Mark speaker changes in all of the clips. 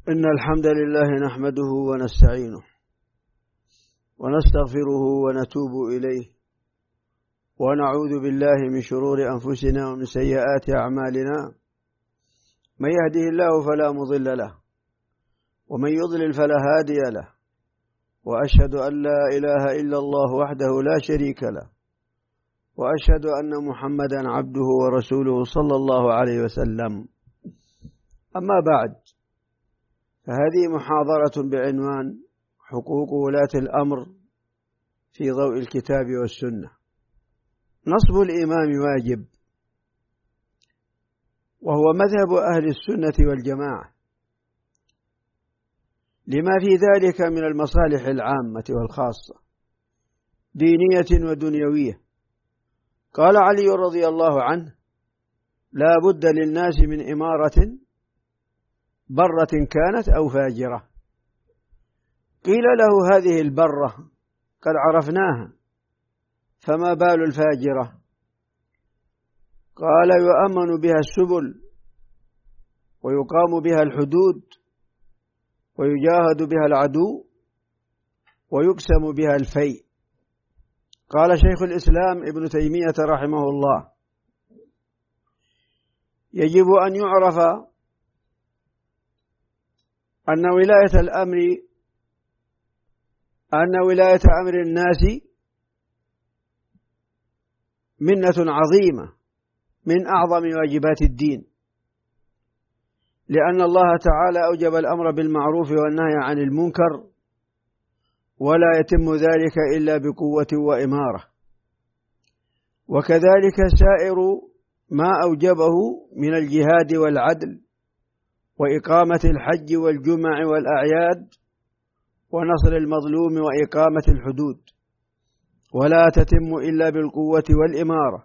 Speaker 1: إن الحمد لله نحمده ونستعينه ونستغفره ونتوب إليه ونعوذ بالله من شرور أنفسنا ومن سيئات أعمالنا. من يهده الله فلا مضل له ومن يضلل فلا هادي له، وأشهد أن لا إله إلا الله وحده لا شريك له، وأشهد أن محمدا عبده ورسوله صلى الله عليه وسلم. أما بعد، فهذه محاضرة بعنوان حقوق ولاة الأمر في ضوء الكتاب والسنة. نصب الإمام واجب، وهو مذهب أهل السنة والجماعة، لما في ذلك من المصالح العامة والخاصة دينية ودنيوية. قال علي رضي الله عنه: لا بد للناس من إمارة برة كانت أو فاجرة. قيل له: هذه البرة قد عرفناها، فما بال الفاجرة؟ قال: يؤمن بها السبل، ويقام بها الحدود، ويجاهد بها العدو، ويقسم بها الفيء. قال شيخ الإسلام ابن تيمية رحمه الله: يجب أن يعرف أن ولاية أمر الناس منة عظيمة من أعظم واجبات الدين، لأن الله تعالى أوجب الأمر بالمعروف والنهي عن المنكر، ولا يتم ذلك إلا بقوة وإمارة. وكذلك سائر ما أوجبه من الجهاد والعدل وإقامة الحج والجمع والأعياد ونصر المظلوم وإقامة الحدود، ولا تتم إلا بالقوة والإمارة.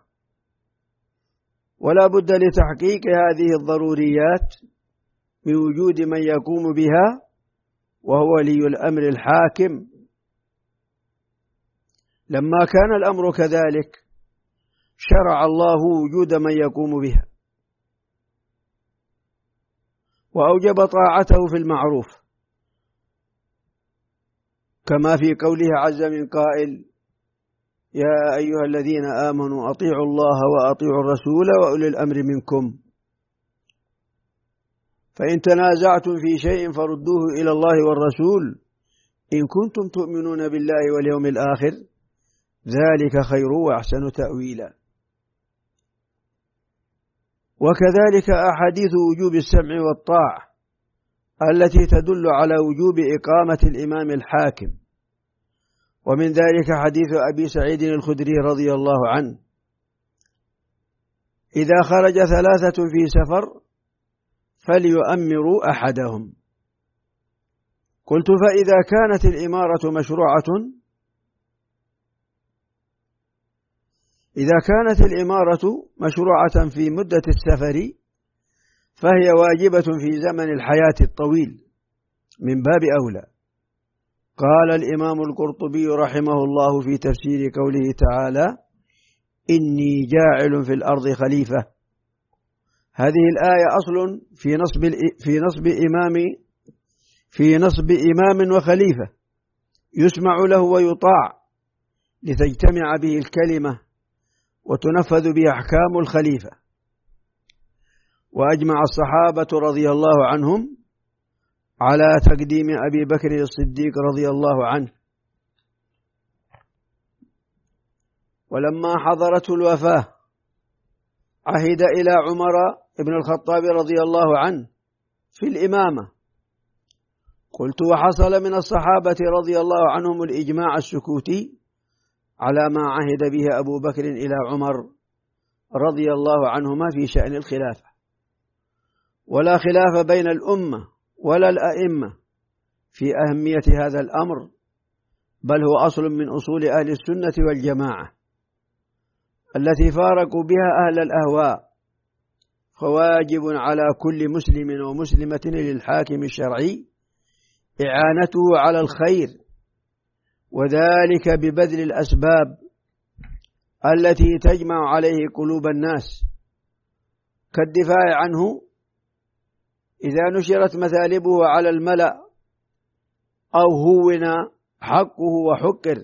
Speaker 1: ولا بد لتحقيق هذه الضروريات من وجود من يقوم بها، وهو ولي الأمر الحاكم. لما كان الأمر كذلك شرع الله وجود من يقوم بها، وأوجب طاعته في المعروف، كما في قوله عز من قائل: يا أيها الذين آمنوا أطيعوا الله وأطيعوا الرسول وأولي الأمر منكم، فإن تنازعتم في شيء فردوه إلى الله والرسول إن كنتم تؤمنون بالله واليوم الآخر، ذلك خير وأحسن تأويلا. وكذلك أحاديث وجوب السمع والطاعة التي تدل على وجوب إقامة الإمام الحاكم، ومن ذلك حديث أبي سعيد الخدري رضي الله عنه: إذا خرج ثلاثة في سفر فليؤمروا أحدهم. قلت: فإذا كانت الإمارة مشروعة في مدة السفر، فهي واجبة في زمن الحياة الطويل من باب أولى. قال الإمام القرطبي رحمه الله في تفسير قوله تعالى: إني جاعل في الأرض خليفة. هذه الآية أصل في نصب إمام وخليفة يسمع له ويطاع، لتجتمع به الكلمة وتنفذ به أحكام الخليفة. وأجمع الصحابة رضي الله عنهم على تقديم أبي بكر الصديق رضي الله عنه. ولما حضرته الوفاة عهد إلى عمر بن الخطاب رضي الله عنه في الإمامة. قلت: وحصل من الصحابة رضي الله عنهم الإجماع السكوتي على ما عهد به أبو بكر إلى عمر رضي الله عنهما في شأن الخلافة. ولا خلاف بين الأمة ولا الأئمة في أهمية هذا الأمر، بل هو أصل من أصول أهل السنة والجماعة التي فارقوا بها أهل الأهواء. فواجب على كل مسلم ومسلمة للحاكم الشرعي إعانته على الخير، وذلك ببذل الأسباب التي تجمع عليه قلوب الناس، كالدفاع عنه إذا نشرت مثالبه على الملأ أو هون حقه وحقر،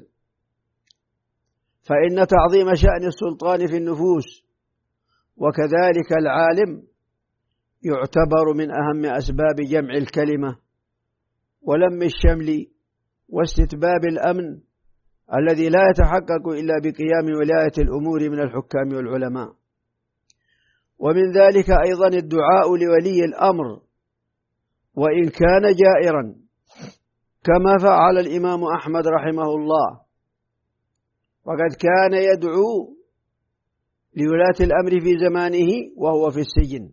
Speaker 1: فإن تعظيم شأن السلطان في النفوس وكذلك العالم يعتبر من أهم أسباب جمع الكلمة ولم الشمل واستتباب الأمن الذي لا يتحقق إلا بقيام ولاية الأمور من الحكام والعلماء. ومن ذلك أيضا الدعاء لولي الأمر وإن كان جائرا، كما فعل الإمام أحمد رحمه الله، وقد كان يدعو لولاة الأمر في زمانه وهو في السجن.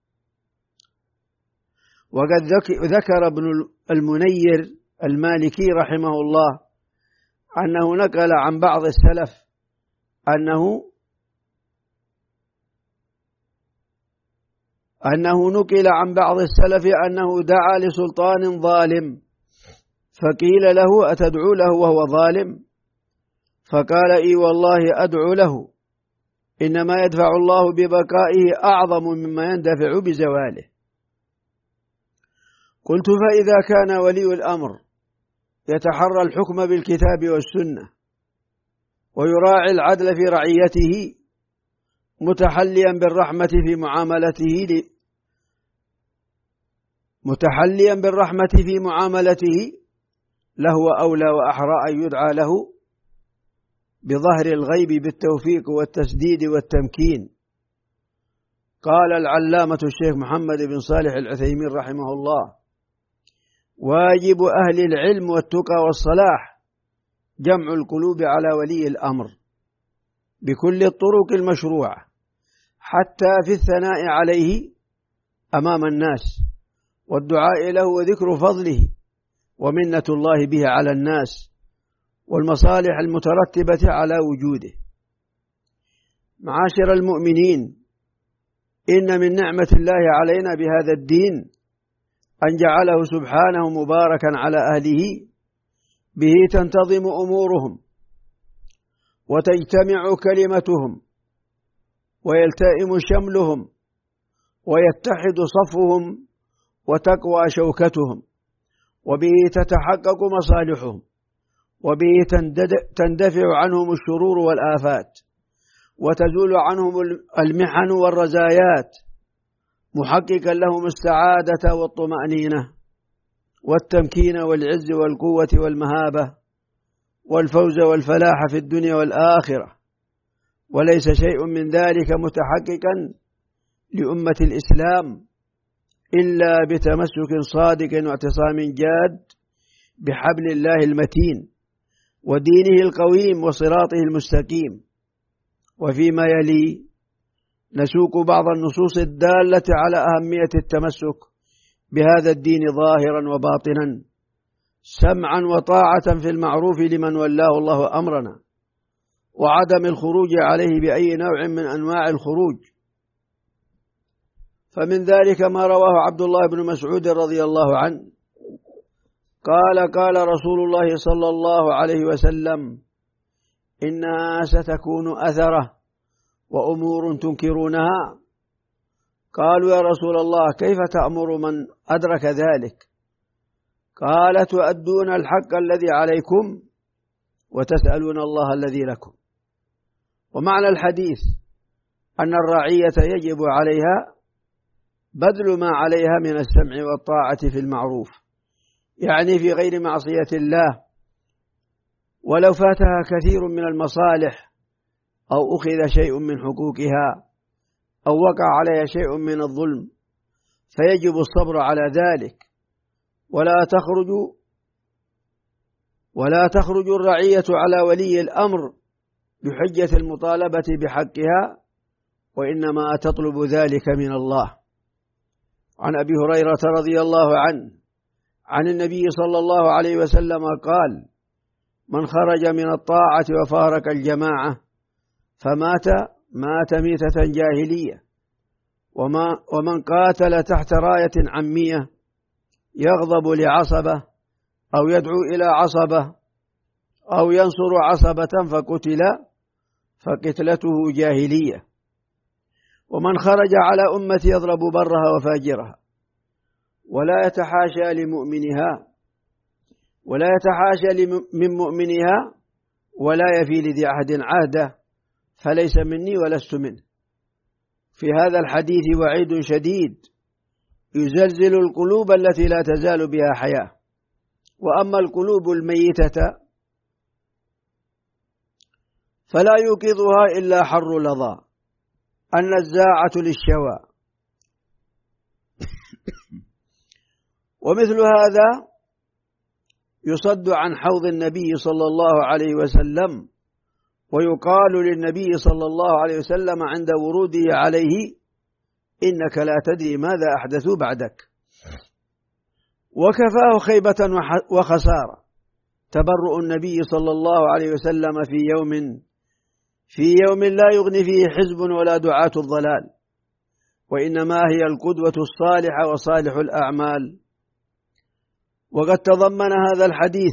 Speaker 1: وقد ذكر ابن المنير المالكي رحمه الله أنه نقل عن بعض السلف أنه نقل عن بعض السلف أنه دعا لسلطان ظالم، فقيل له: أتدعو له وهو ظالم؟ فقال: إي والله أدعو له، إنما يدفع الله ببقائه أعظم مما يندفع بزواله. قلت: فإذا كان ولي الأمر يتحرى الحكم بالكتاب والسنة ويراعي العدل في رعيته متحليا بالرحمة في معاملته لهو أولى وأحرى أن يدعى له بظهر الغيب بالتوفيق والتسديد والتمكين. قال العلامة الشيخ محمد بن صالح العثيمين رحمه الله: واجب أهل العلم والتقى والصلاح جمع القلوب على ولي الأمر بكل الطرق المشروعة، حتى في الثناء عليه أمام الناس والدعاء له وذكر فضله ومنة الله به على الناس والمصالح المترتبة على وجوده. معاشر المؤمنين، إن من نعمة الله علينا بهذا الدين أن جعله سبحانه مباركا على أهله، به تنتظم أمورهم وتجتمع كلمتهم ويلتئم شملهم ويتحد صفهم وتقوى شوكتهم، وبه تتحقق مصالحهم، وبه تندفع عنهم الشرور والآفات وتزول عنهم المحن والرزايات، محققا لهم السعادة والطمأنينة والتمكين والعز والقوة والمهابة والفوز والفلاح في الدنيا والآخرة. وليس شيء من ذلك متحققا لأمة الإسلام إلا بتمسك صادق واعتصام جاد بحبل الله المتين ودينه القويم وصراطه المستقيم. وفيما يلي نسوق بعض النصوص الدالة على أهمية التمسك بهذا الدين ظاهرا وباطنا، سمعا وطاعة في المعروف لمن ولاه الله أمرنا، وعدم الخروج عليه بأي نوع من أنواع الخروج. فمن ذلك ما رواه عبد الله بن مسعود رضي الله عنه قال: قال رسول الله صلى الله عليه وسلم: إنها ستكون أثرة وأمور تنكرونها. قالوا: يا رسول الله، كيف تأمر من أدرك ذلك؟ قال: تؤدون الحق الذي عليكم وتسألون الله الذي لكم. ومعنى الحديث أن الرعية يجب عليها بذل ما عليها من السمع والطاعة في المعروف، يعني في غير معصية الله، ولو فاتها كثير من المصالح أو أخذ شيء من حقوقها أو وقع عليها شيء من الظلم، فيجب الصبر على ذلك، ولا تخرج الرعية على ولي الأمر بحجة المطالبة بحقها، وإنما تطلب ذلك من الله. عن أبي هريرة رضي الله عنه عن النبي صلى الله عليه وسلم قال: من خرج من الطاعة وفارق الجماعة مات ميتة جاهلية، ومن قاتل تحت راية عمية يغضب لعصبة أو يدعو إلى عصبة أو ينصر عصبة فقتل فقتلته جاهلية. ومن خرج على أمتي يضرب برها وفاجرها ولا يتحاشى من مؤمنها ولا يفي لذي عهد عهده فليس مني ولست منه. في هذا الحديث وعيد شديد يزلزل القلوب التي لا تزال بها حياة. وأما القلوب الميتة فلا يوقظها إلا حر لظى النزاعة للشوى. ومثل هذا يصد عن حوض النبي صلى الله عليه وسلم، ويقال للنبي صلى الله عليه وسلم عند وروده عليه: إنك لا تدري ماذا أحدثوا بعدك. وكفاه خيبة وخسارة تبرؤ النبي صلى الله عليه وسلم في يوم لا يغني فيه حزب ولا دعاة الضلال، وإنما هي القدوة الصالحة وصالح الأعمال. وقد تضمن هذا الحديث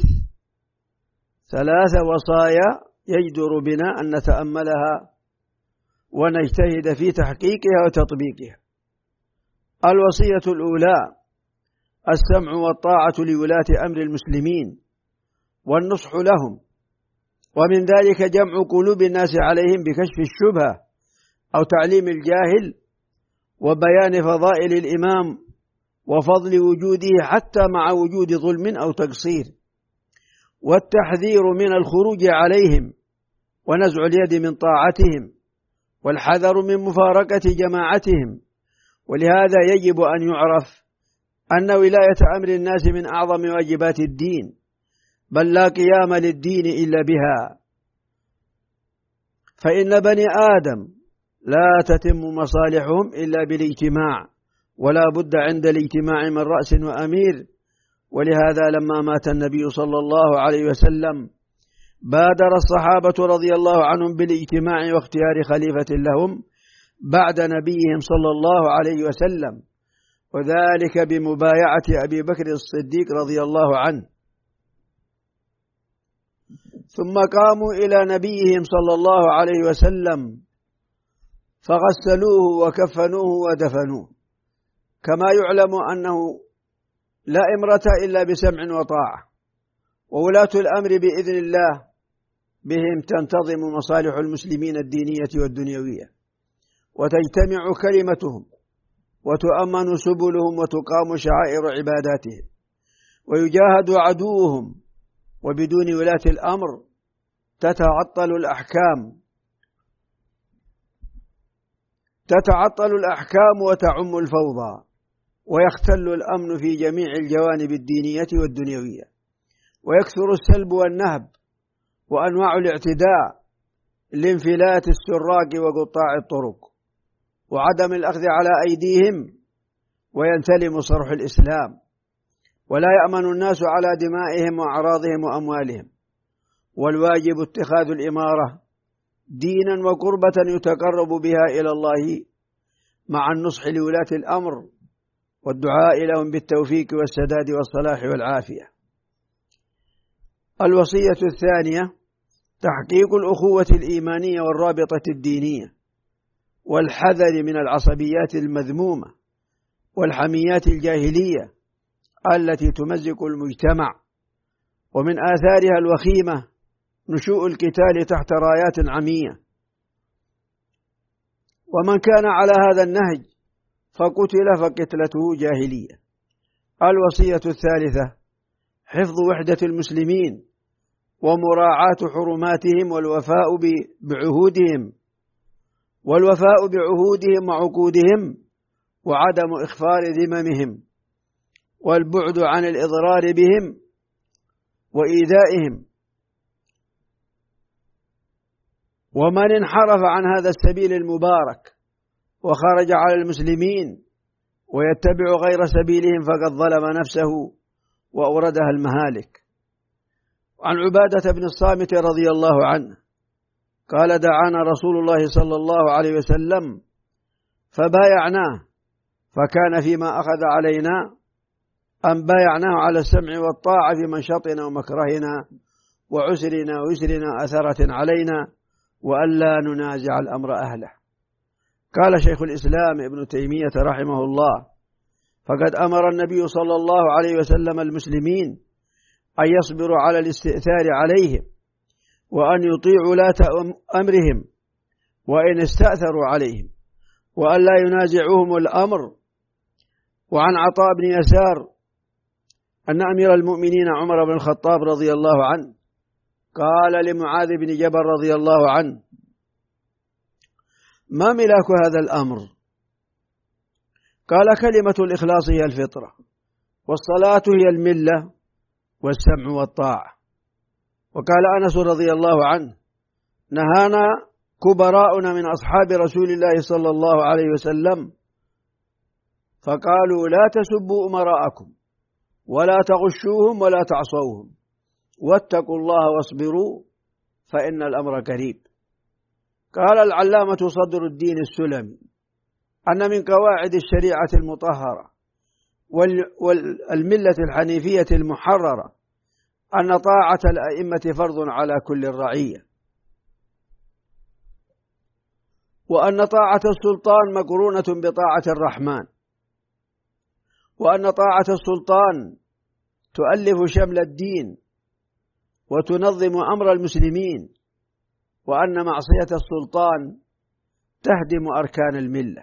Speaker 1: 3 وصايا يجدر بنا أن نتأملها ونجتهد في تحقيقها وتطبيقها. الوصية الأولى: السمع والطاعة لولاة أمر المسلمين والنصح لهم، ومن ذلك جمع قلوب الناس عليهم بكشف الشبهة أو تعليم الجاهل وبيان فضائل الإمام وفضل وجوده حتى مع وجود ظلم أو تقصير، والتحذير من الخروج عليهم ونزع اليد من طاعتهم، والحذر من مفارقة جماعتهم. ولهذا يجب أن يعرف أن ولاية أمر الناس من أعظم واجبات الدين، بل لا قيام للدين إلا بها، فإن بني آدم لا تتم مصالحهم إلا بالاجتماع، ولا بد عند الاجتماع من رأس وأمير. ولهذا لما مات النبي صلى الله عليه وسلم بادر الصحابة رضي الله عنهم بالاجتماع واختيار خليفة لهم بعد نبيهم صلى الله عليه وسلم، وذلك بمبايعة أبي بكر الصديق رضي الله عنه. ثم قاموا إلى نبيهم صلى الله عليه وسلم فغسلوه وكفنوه ودفنوه. كما يعلم أنه لا إمرة إلا بسمع وطاعة، وولاة الأمر بإذن الله بهم تنتظم مصالح المسلمين الدينية والدنيوية، وتجتمع كلمتهم، وتؤمن سبلهم، وتقام شعائر عباداتهم، ويجاهد عدوهم. وبدون ولاة الأمر تتعطل الأحكام وتعم الفوضى، ويختل الأمن في جميع الجوانب الدينية والدنيوية، ويكثر السلب والنهب وأنواع الاعتداء، الانفلات السراق وقطاع الطرق، وعدم الأخذ على أيديهم، وينتلم صرح الإسلام، ولا يأمن الناس على دمائهم وأعراضهم وأموالهم. والواجب اتخاذ الإمارة دينا وقربة يتقرب بها إلى الله، مع النصح لولاة الأمر والدعاء لهم بالتوفيق والسداد والصلاح والعافية. الوصية الثانية: تحقيق الأخوة الإيمانية والرابطة الدينية، والحذر من العصبيات المذمومة والحميات الجاهلية التي تمزق المجتمع. ومن آثارها الوخيمة نشوء القتال تحت رايات عمية، ومن كان على هذا النهج فقتل فقتلته جاهلية. الوصية الثالثة: حفظ وحدة المسلمين ومراعاة حرماتهم والوفاء بعهودهم وعقودهم، وعدم إخفار ذممهم، والبعد عن الإضرار بهم وإيذائهم. ومن انحرف عن هذا السبيل المبارك وخرج على المسلمين ويتبع غير سبيلهم فقد ظلم نفسه وأوردها المهالك. عن عبادة بن الصامت رضي الله عنه قال: دعانا رسول الله صلى الله عليه وسلم فبايعناه، فكان فيما أخذ علينا أن بايعناه على السمع والطاعة في منشطنا ومكرهنا وعسرنا ويسرنا أثرة علينا، وألا ننازع الأمر أهله. قال شيخ الإسلام ابن تيمية رحمه الله: فقد أمر النبي صلى الله عليه وسلم المسلمين أن يصبروا على الاستئثار عليهم، وأن يطيعوا ولاة أمرهم وإن استأثروا عليهم، وأن لا ينازعوهم الأمر. وعن عطاء بن يسار أن أمير المؤمنين عمر بن الخطاب رضي الله عنه قال لمعاذ بن جبل رضي الله عنه: ما ملاك هذا الأمر؟ قال: كلمة الإخلاص هي الفطرة، والصلاة هي الملة، والسمع والطاعة. وقال أنس رضي الله عنه: نهانا كبراؤنا من أصحاب رسول الله صلى الله عليه وسلم فقالوا: لا تسبوا أمراءكم ولا تغشوهم ولا تعصوهم، واتقوا الله واصبروا فإن الأمر قريب. قال العلامة صدر الدين السلمي: أن من قواعد الشريعة المطهرة والملة الحنيفية المحررة أن طاعة الأئمة فرض على كل الرعية، وأن طاعة السلطان مقرونة بطاعة الرحمن، وأن طاعة السلطان تؤلف شمل الدين وتنظم أمر المسلمين، وأن معصية السلطان تهدم أركان الملة.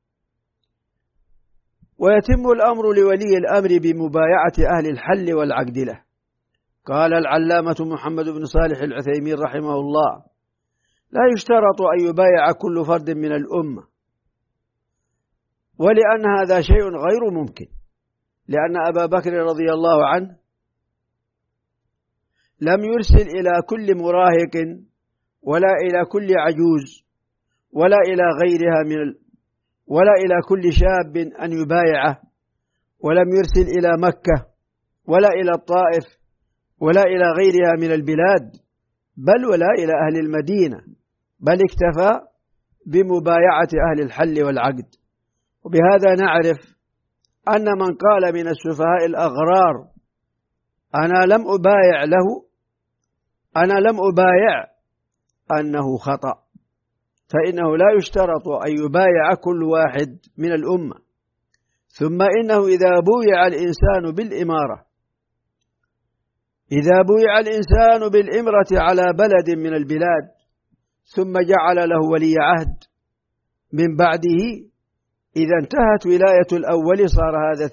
Speaker 1: ويتم الأمر لولي الأمر بمبايعة أهل الحل والعقد له. قال العلامة محمد بن صالح العثيمين رحمه الله: لا يشترط أن يبايع كل فرد من الأمة، ولأن هذا شيء غير ممكن، لأن أبا بكر رضي الله عنه لم يرسل إلى كل مراهق ولا إلى كل عجوز ولا إلى غيرها ولا إلى كل شاب أن يبايعه، ولم يرسل إلى مكة ولا إلى الطائف ولا إلى غيرها من البلاد، بل ولا إلى أهل المدينة، بل اكتفى بمبايعة أهل الحل والعقد. وبهذا نعرف أن من قال من السفهاء الأغرار: أنا لم أبايع أنه خطأ، فإنه لا يشترط أن يبايع كل واحد من الأمة. ثم إنه إذا بويع الإنسان بالإمرة على بلد من البلاد ثم جعل له ولي عهد من بعده، إذا انتهت ولاية الأول صار هذا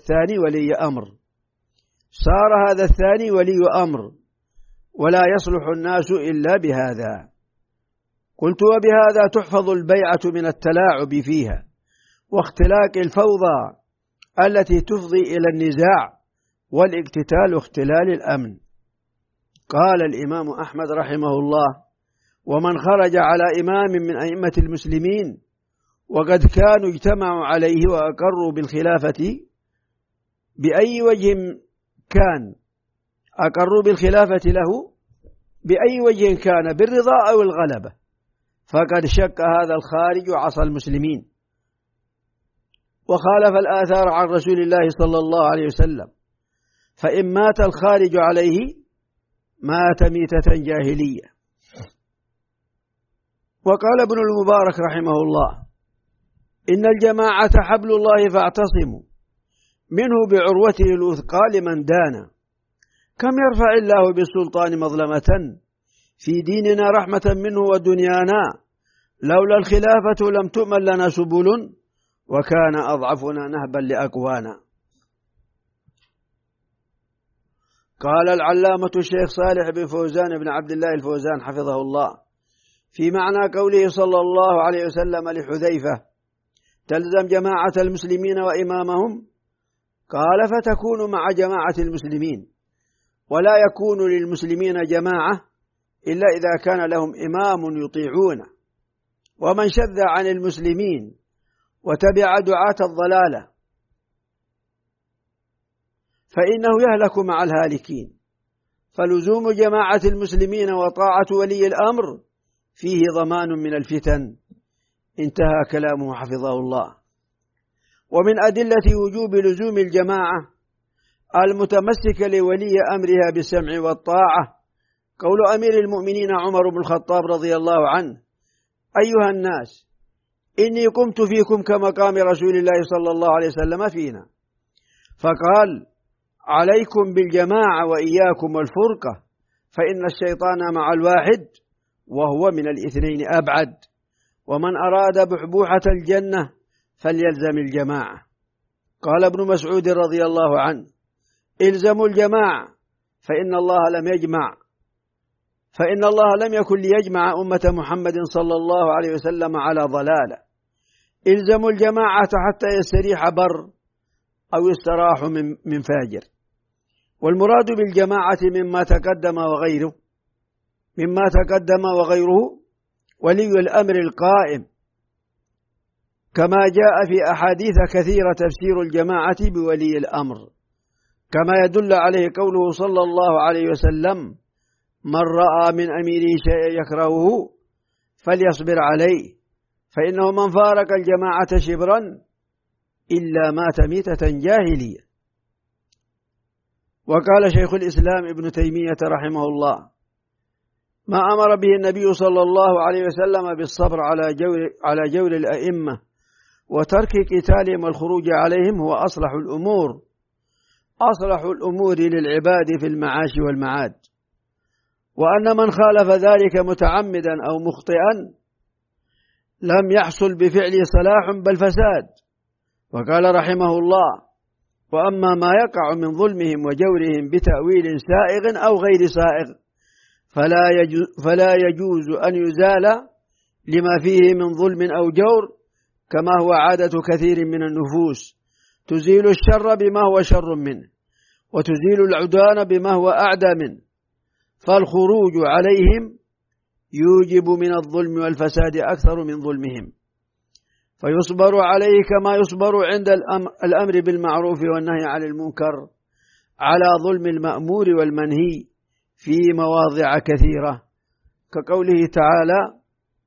Speaker 1: الثاني ولي أمر، ولا يصلح الناس إلا بهذا. قلت: وبهذا تحفظ البيعة من التلاعب فيها واختلاق الفوضى التي تفضي إلى النزاع والاقتتال واختلال الأمن. قال الإمام أحمد رحمه الله: ومن خرج على إمام من أئمة المسلمين وقد كانوا اجتمعوا عليه وأقروا بالخلافة بأي وجه كان، أقروا بالخلافة له بأي وجه كان، بالرضا أو الغلبة، فقد شك هذا الخارج عصى المسلمين وخالف الآثار عن رسول الله صلى الله عليه وسلم، فإن مات الخارج عليه مات ميتة جاهلية. وقال ابن المبارك رحمه الله: إن الجماعة حبل الله فاعتصموا منه بعروته الوثقى لمن دانا. كم يرفع الله بالسلطان مظلمة في ديننا رحمة منه ودنيانا، لولا الخلافة لم تؤمن لنا سبل وكان أضعفنا نهبا لأقوانا. قال العلامة الشيخ صالح بن فوزان بن عبد الله الفوزان حفظه الله في معنى قوله صلى الله عليه وسلم لحذيفة: تلزم جماعة المسلمين وإمامهم، قال: فتكون مع جماعة المسلمين، ولا يكون للمسلمين جماعة إلا إذا كان لهم إمام يطيعونه. ومن شذ عن المسلمين وتبع دعاة الضلالة فإنه يهلك مع الهالكين. فلزوم جماعة المسلمين وطاعة ولي الأمر فيه ضمان من الفتن. انتهى كلامه حفظه الله. ومن أدلة وجوب لزوم الجماعة المتمسك لولي أمرها بالسمع والطاعة قول أمير المؤمنين عمر بن الخطاب رضي الله عنه: أيها الناس، إني قمت فيكم كمقام رسول الله صلى الله عليه وسلم فينا، فقال: عليكم بالجماعة وإياكم الفرقة، فإن الشيطان مع الواحد وهو من الاثنين أبعد، ومن أراد بحبوحة الجنة فليلزم الجماعة. قال ابن مسعود رضي الله عنه: الزموا الجماعة فإن الله لم يكن ليجمع أمة محمد صلى الله عليه وسلم على ضلالة. الزموا الجماعة حتى يستريح بر أو يستراح من فاجر. والمراد بالجماعة مما تقدم وغيره ولي الأمر القائم، كما جاء في أحاديث كثيرة تفسير الجماعة بولي الأمر، كما يدل عليه قوله صلى الله عليه وسلم: من رأى من أميره شيئا يكرهه فليصبر عليه، فإنه من فارق الجماعة شبرا إلا مات ميتة جاهلية. وقال شيخ الإسلام ابن تيمية رحمه الله: ما أمر به النبي صلى الله عليه وسلم بالصبر على جور الأئمة وترك قتالهم والخروج عليهم هو أصلح الأمور للعباد في المعاش والمعاد، وأن من خالف ذلك متعمدا أو مخطئا لم يحصل بفعله صلاح بل فساد. وقال رحمه الله: وأما ما يقع من ظلمهم وجورهم بتأويل سائغ أو غير سائغ فلا يجوز أن يزال لما فيه من ظلم أو جور، كما هو عادة كثير من النفوس، تزيل الشر بما هو شر منه وتزيل العدوان بما هو أعدى منه، فالخروج عليهم يوجب من الظلم والفساد أكثر من ظلمهم، فيصبر عليه كما يصبر عند الأمر بالمعروف والنهي عن المنكر على ظلم المأمور والمنهي في مواضع كثيرة، كقوله تعالى: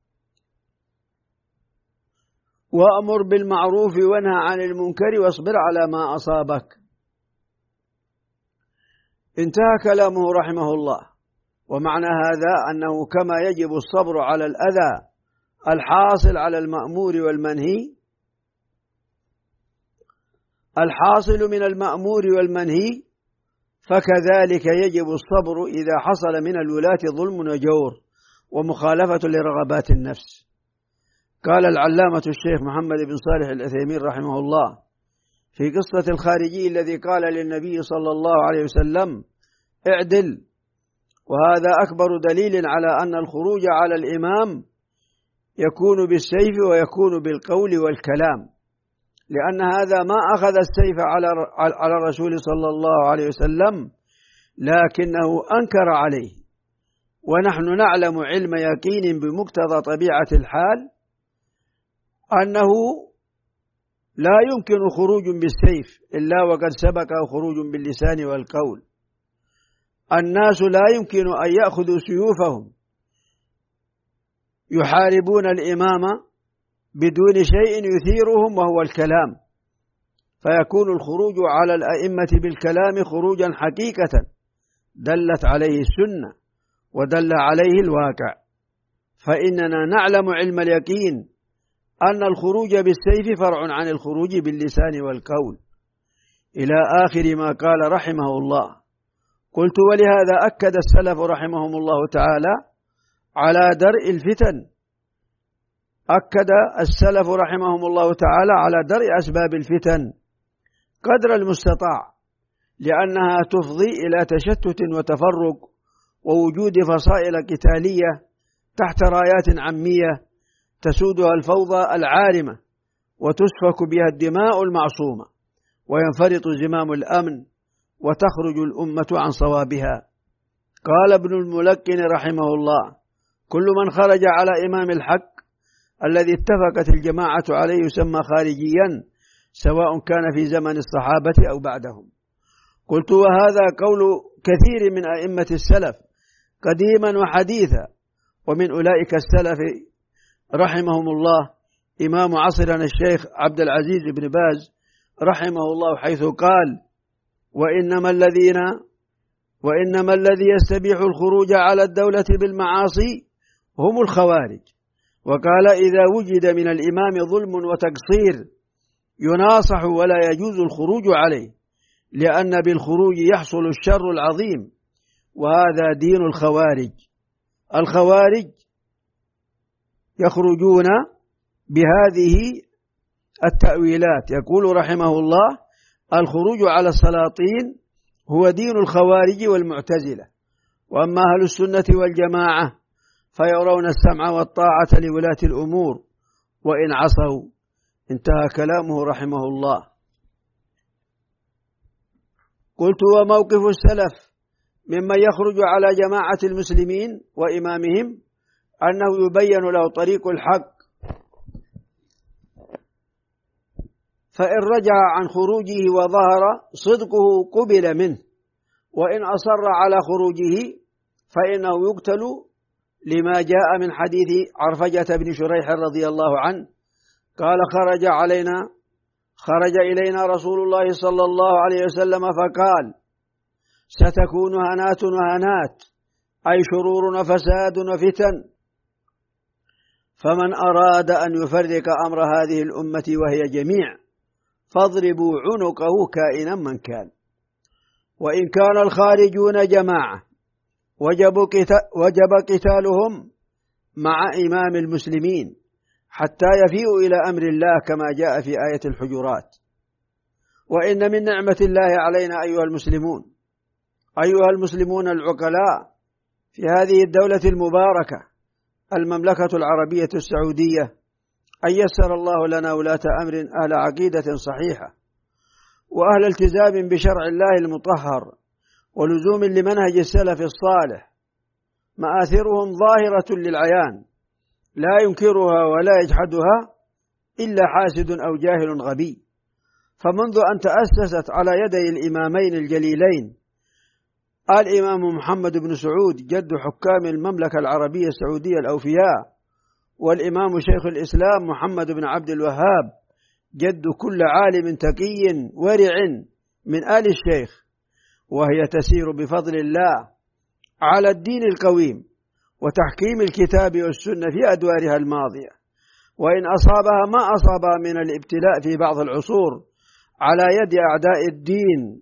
Speaker 1: وأمر بالمعروف وانهى عن المنكر واصبر على ما أصابك. انتهى كلامه رحمه الله. ومعنى هذا أنه كما يجب الصبر على الأذى الحاصل على المأمور والمنهي، الحاصل من المأمور والمنهي، فكذلك يجب الصبر إذا حصل من الولاة ظلم وجور ومخالفة لرغبات النفس. قال العلامة الشيخ محمد بن صالح العثيمين رحمه الله في قصة الخارجي الذي قال للنبي صلى الله عليه وسلم: اعدل. وهذا أكبر دليل على أن الخروج على الإمام يكون بالسيف ويكون بالقول والكلام، لأن هذا ما أخذ السيف على الرسول صلى الله عليه وسلم، لكنه أنكر عليه. ونحن نعلم علم يقين بمقتضى طبيعة الحال أنه لا يمكن خروج بالسيف إلا وقد سبق خروج باللسان والقول. الناس لا يمكن أن يأخذوا سيوفهم يحاربون الإمام بدون شيء يثيرهم وهو الكلام، فيكون الخروج على الأئمة بالكلام خروجا حقيقة دلت عليه السنة ودل عليه الواقع. فإننا نعلم علم اليقين أن الخروج بالسيف فرع عن الخروج باللسان والقول، إلى آخر ما قال رحمه الله. قلت: ولهذا أكد السلف رحمهم الله تعالى على درء الفتن، أكد السلف رحمهم الله تعالى على درء أسباب الفتن قدر المستطاع، لأنها تفضي إلى تشتت وتفرق ووجود فصائل قتالية تحت رايات عامية تسودها الفوضى العارمة وتسفك بها الدماء المعصومة وينفرط زمام الأمن وتخرج الأمة عن صوابها. قال ابن الملقن رحمه الله: كل من خرج على إمام الحق الذي اتفقت الجماعة عليه يسمى خارجيا، سواء كان في زمن الصحابة أو بعدهم. قلت: وهذا قول كثير من أئمة السلف قديما وحديثا، ومن أولئك السلف رحمهم الله إمام عصرنا الشيخ عبد العزيز بن باز رحمه الله، حيث قال: وإنما الذي يستبيح الخروج على الدولة بالمعاصي هم الخوارج. وقال: إذا وجد من الإمام ظلم وتقصير يناصح ولا يجوز الخروج عليه، لأن بالخروج يحصل الشر العظيم، وهذا دين الخوارج. الخوارج يخرجون بهذه التأويلات. يقول رحمه الله: الخروج على السلاطين هو دين الخوارج والمعتزلة. وأما أهل السنة والجماعة فيرون السمع والطاعة لولاة الأمور وإن عصوا. انتهى كلامه رحمه الله. قلت: وموقف السلف ممن يخرج على جماعة المسلمين وإمامهم أنه يبين له طريق الحق، فإن رجع عن خروجه وظهر صدقه قبل منه، وإن أصر على خروجه فإنه يقتل، لما جاء من حديث عرفجة بن شريح رضي الله عنه قال: خرج إلينا رسول الله صلى الله عليه وسلم فقال: ستكون هنات وهنات، أي شرور وفساد وفتن، فمن أراد أن يفرق أمر هذه الأمة وهي جميع فاضربوا عنقه كائنا من كان. وإن كان الخارجون جماعة وجب قتالهم مع إمام المسلمين حتى يفيئوا إلى أمر الله، كما جاء في آية الحجرات. وإن من نعمة الله علينا أيها المسلمون العقلاء في هذه الدولة المباركة المملكة العربية السعودية، أن يسر الله لنا ولاة أمر أهل عقيدة صحيحة وأهل التزام بشرع الله المطهر ولزوم لمنهج السلف الصالح، مآثرهم ظاهرة للعيان لا ينكرها ولا يجحدها إلا حاسد أو جاهل غبي. فمنذ أن تأسست على يدي الإمامين الجليلين الإمام محمد بن سعود جد حكام المملكة العربية السعودية الأوفياء، والإمام شيخ الإسلام محمد بن عبد الوهاب جد كل عالم تقي ورع من آل الشيخ، وهي تسير بفضل الله على الدين القويم وتحكيم الكتاب والسنة في أدوارها الماضية، وإن أصابها ما أصابها من الابتلاء في بعض العصور على يد أعداء الدين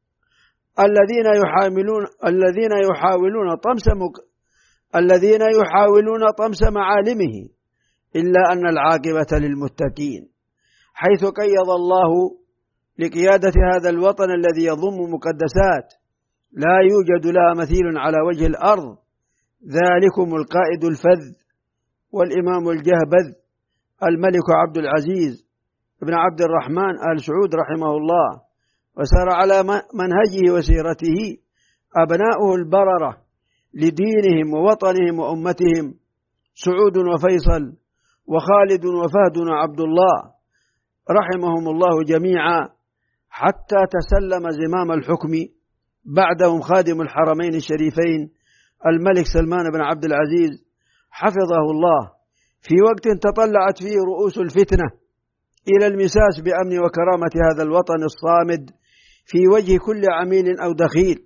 Speaker 1: الذين يحاولون طمس معالمه، إلا أن العاقبة للمتقين، حيث قيض الله لقيادة هذا الوطن الذي يضم مقدسات لا يوجد لها مثيل على وجه الأرض، ذلكم القائد الفذ والإمام الجهبذ الملك عبد العزيز بن عبد الرحمن آل سعود رحمه الله، وسار على منهجه وسيرته أبناؤه البررة لدينهم ووطنهم وأمتهم، سعود وفيصل وخالد وفهد وعبد الله رحمهم الله جميعا، حتى تسلم زمام الحكم بعدهم خادم الحرمين الشريفين الملك سلمان بن عبد العزيز حفظه الله، في وقت تطلعت فيه رؤوس الفتنة إلى المساس بأمن وكرامة هذا الوطن الصامد في وجه كل عميل أو دخيل،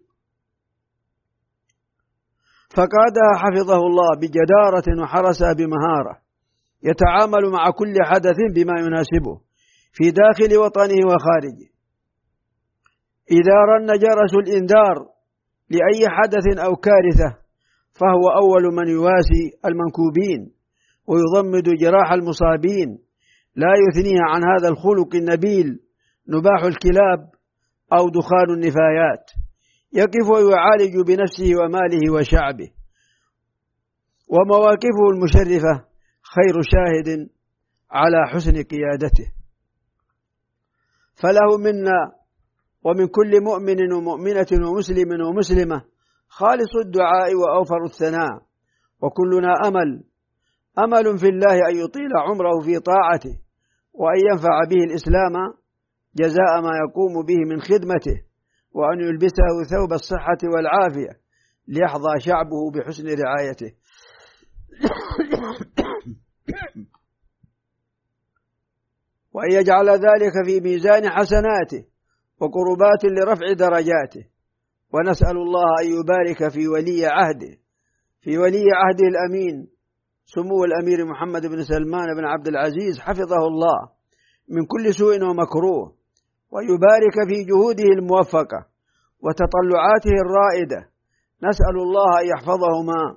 Speaker 1: فقادها حفظه الله بجدارة وحرسها بمهارة، يتعامل مع كل حدث بما يناسبه في داخل وطنه وخارجه. إذا رن جرس الإنذار لأي حدث أو كارثة فهو أول من يواسي المنكوبين ويضمد جراح المصابين، لا يثنيها عن هذا الخلق النبيل نباح الكلاب أو دخان النفايات، يقف ويعالج بنفسه وماله وشعبه، ومواقفه المشرفة خير شاهد على حسن قيادته. فله منا ومن كل مؤمن ومؤمنة ومسلم ومسلمة خالص الدعاء وأوفر الثناء، وكلنا أمل في الله أن يطيل عمره في طاعته، وأن ينفع به الإسلام جزاء ما يقوم به من خدمته، وأن يلبسه ثوب الصحة والعافية ليحظى شعبه بحسن رعايته. وأن يجعل ذلك في ميزان حسناته وقربات لرفع درجاته. ونسأل الله أن يبارك في ولي عهده الأمين سمو الأمير محمد بن سلمان بن عبد العزيز حفظه الله من كل سوء ومكروه، ويبارك في جهوده الموفقة وتطلعاته الرائدة. نسأل الله أن يحفظهما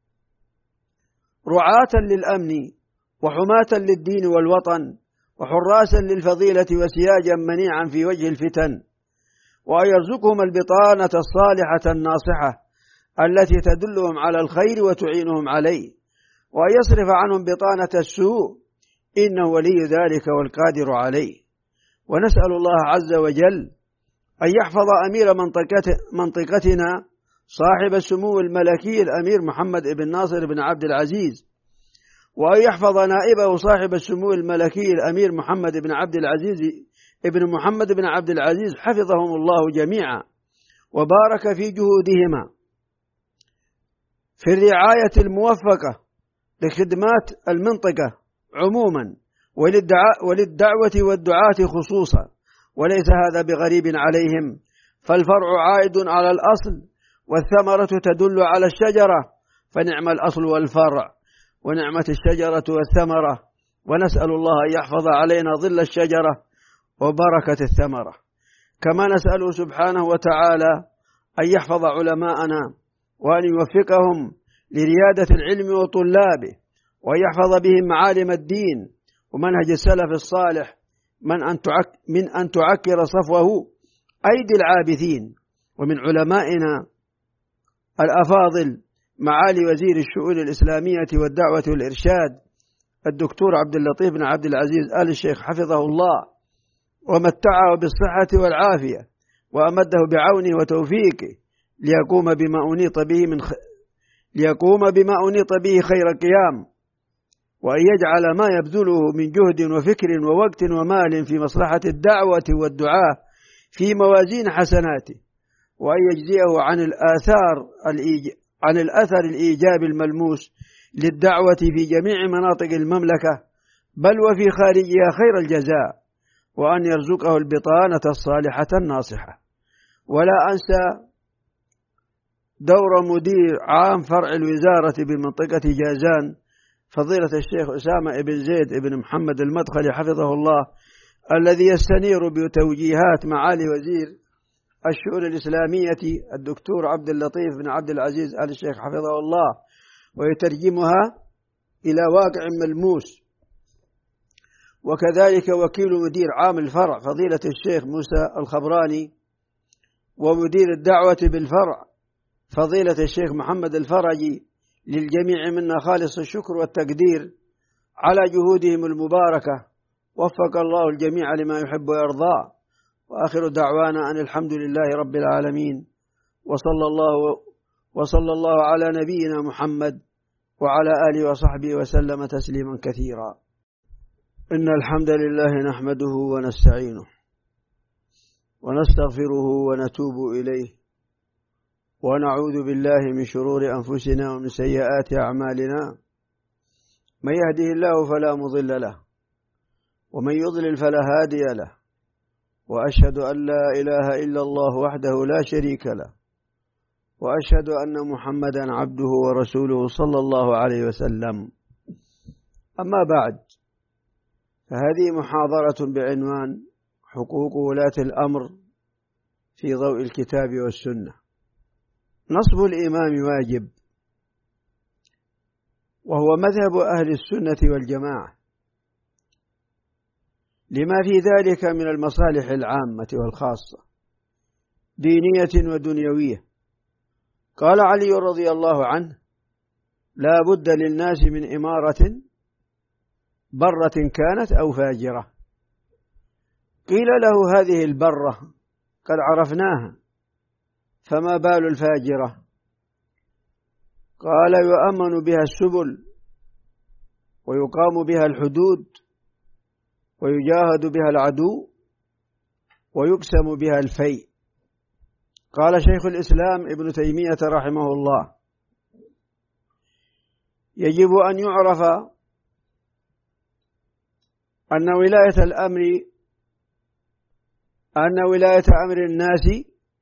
Speaker 1: رعاة للأمن وحماة للدين والوطن وحراسا للفضيلة وسياجا منيعا في وجه الفتن، وأن يرزقهم البطانة الصالحة الناصحة التي تدلهم على الخير وتعينهم عليه، وأن يصرف عنهم بطانة السوء إنه ولي ذلك والقادر عليه. ونسأل الله عز وجل أن يحفظ أمير منطقتنا صاحب السمو الملكي الأمير محمد بن ناصر بن عبد العزيز، وأن يحفظ نائبه صاحب السمو الملكي الأمير محمد بن عبد العزيز ابن محمد بن عبد العزيز، حفظهم الله جميعا وبارك في جهودهما في الرعاية الموفقة لخدمات المنطقة عموما وللدعوة والدعاة خصوصا، وليس هذا بغريب عليهم، فالفرع عائد على الأصل والثمرة تدل على الشجرة، فنعم الأصل والفرع ونعمة الشجرة والثمرة. ونسأل الله أن يحفظ علينا ظل الشجرة وبركة الثمرة، كما نسأله سبحانه وتعالى أن يحفظ علماءنا وأن يوفقهم لريادة العلم وطلابه، وأن يحفظ بهم معالم الدين ومنهج السلف الصالح من أن تعكر صفوه أيدي العابثين. ومن علمائنا الأفاضل معالي وزير الشؤون الإسلامية والدعوة والإرشاد الدكتور عبد اللطيف بن عبد العزيز آل الشيخ حفظه الله ومتعه بالصحة والعافية وأمده بعونه وتوفيقه ليقوم بما أنيط به خير قيام، وأن يجعل ما يبذله من جهد وفكر ووقت ومال في مصلحة الدعوة والدعاء في موازين حسناته، وأن يجزيه عن الأثر الإيجابي الملموس للدعوة في جميع مناطق المملكة بل وفي خارجها خير الجزاء، وأن يرزقه البطانة الصالحة الناصحة. ولا أنسى دور مدير عام فرع الوزارة بمنطقة جازان فضيلة الشيخ أسامة بن زيد بن محمد المدخلي حفظه الله، الذي يستنير بتوجيهات معالي وزير الشؤون الإسلامية الدكتور عبد اللطيف بن عبد العزيز آل الشيخ حفظه الله ويترجمها إلى واقع ملموس. وكذلك وكيل مدير عام الفرع فضيلة الشيخ موسى الخبراني، ومدير الدعوة بالفرع فضيلة الشيخ محمد الفرجي، للجميع منا خالص الشكر والتقدير على جهودهم المباركة. وفق الله الجميع لما يحب ويرضى، وآخر دعوانا أن الحمد لله رب العالمين، وصلى الله على نبينا محمد وعلى آله وصحبه وسلم تسليما كثيرا. إن الحمد لله نحمده ونستعينه ونستغفره ونتوب إليه، ونعوذ بالله من شرور أنفسنا ومن سيئات أعمالنا، من يهده الله فلا مضل له ومن يضلل فلا هادي له، وأشهد أن لا إله إلا الله وحده لا شريك له، وأشهد أن محمدا عبده ورسوله صلى الله عليه وسلم. أما بعد، فهذه محاضرة بعنوان حقوق ولاة الأمر في ضوء الكتاب والسنة. نصب الإمام واجب، وهو مذهب أهل السنة والجماعة، لما في ذلك من المصالح العامة والخاصة دينية ودنيوية. قال علي رضي الله عنه: لا بد للناس من إمارة برة كانت أو فاجرة. قيل له: هذه البرة قد عرفناها، فما بال الفاجرة؟ قال: يؤمن بها السبل، ويقام بها الحدود، ويجاهد بها العدو، ويقسم بها الفيء. قال شيخ الإسلام ابن تيمية رحمه الله: يجب أن يعرف أن ولاية أمر الناس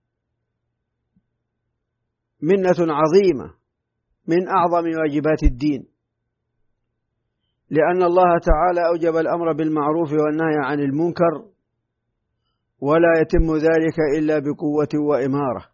Speaker 1: منة عظيمة من أعظم واجبات الدين، لأن الله تعالى أوجب الأمر بالمعروف والنهي عن المنكر، ولا يتم ذلك إلا بقوة وإمارة.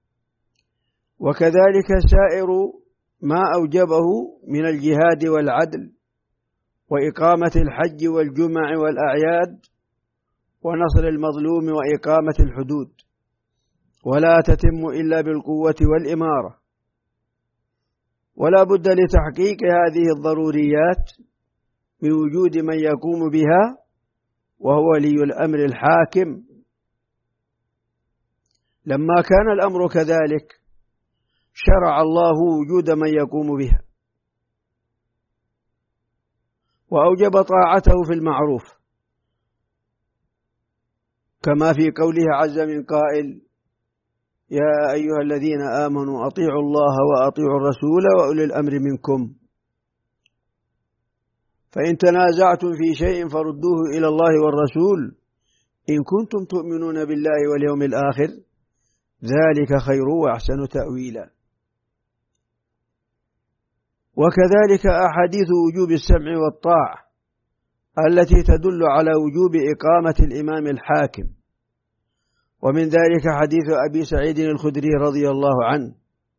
Speaker 1: وكذلك سائر ما أوجبه من الجهاد والعدل وإقامة الحج والجمع والأعياد ونصر المظلوم وإقامة الحدود، ولا تتم إلا بالقوة والإمارة. ولا بد لتحقيق هذه الضروريات من وجود من يقوم بها، وهو ولي الأمر الحاكم. لما كان الأمر كذلك شرع الله وجود من يقوم بها، وأوجب طاعته في المعروف، كما في قوله عز من قائل: يا أيها الذين آمنوا أطيعوا الله وأطيعوا الرسول وأولي الأمر منكم، فإن تنازعتم في شيء فردوه إلى الله والرسول إن كنتم تؤمنون بالله واليوم الآخر، ذلك خير وأحسن تأويلا. وكذلك أحاديث وجوب السمع والطاعة التي تدل على وجوب إقامة الإمام الحاكم، ومن ذلك حديث أبي سعيد الخدري رضي الله عنه: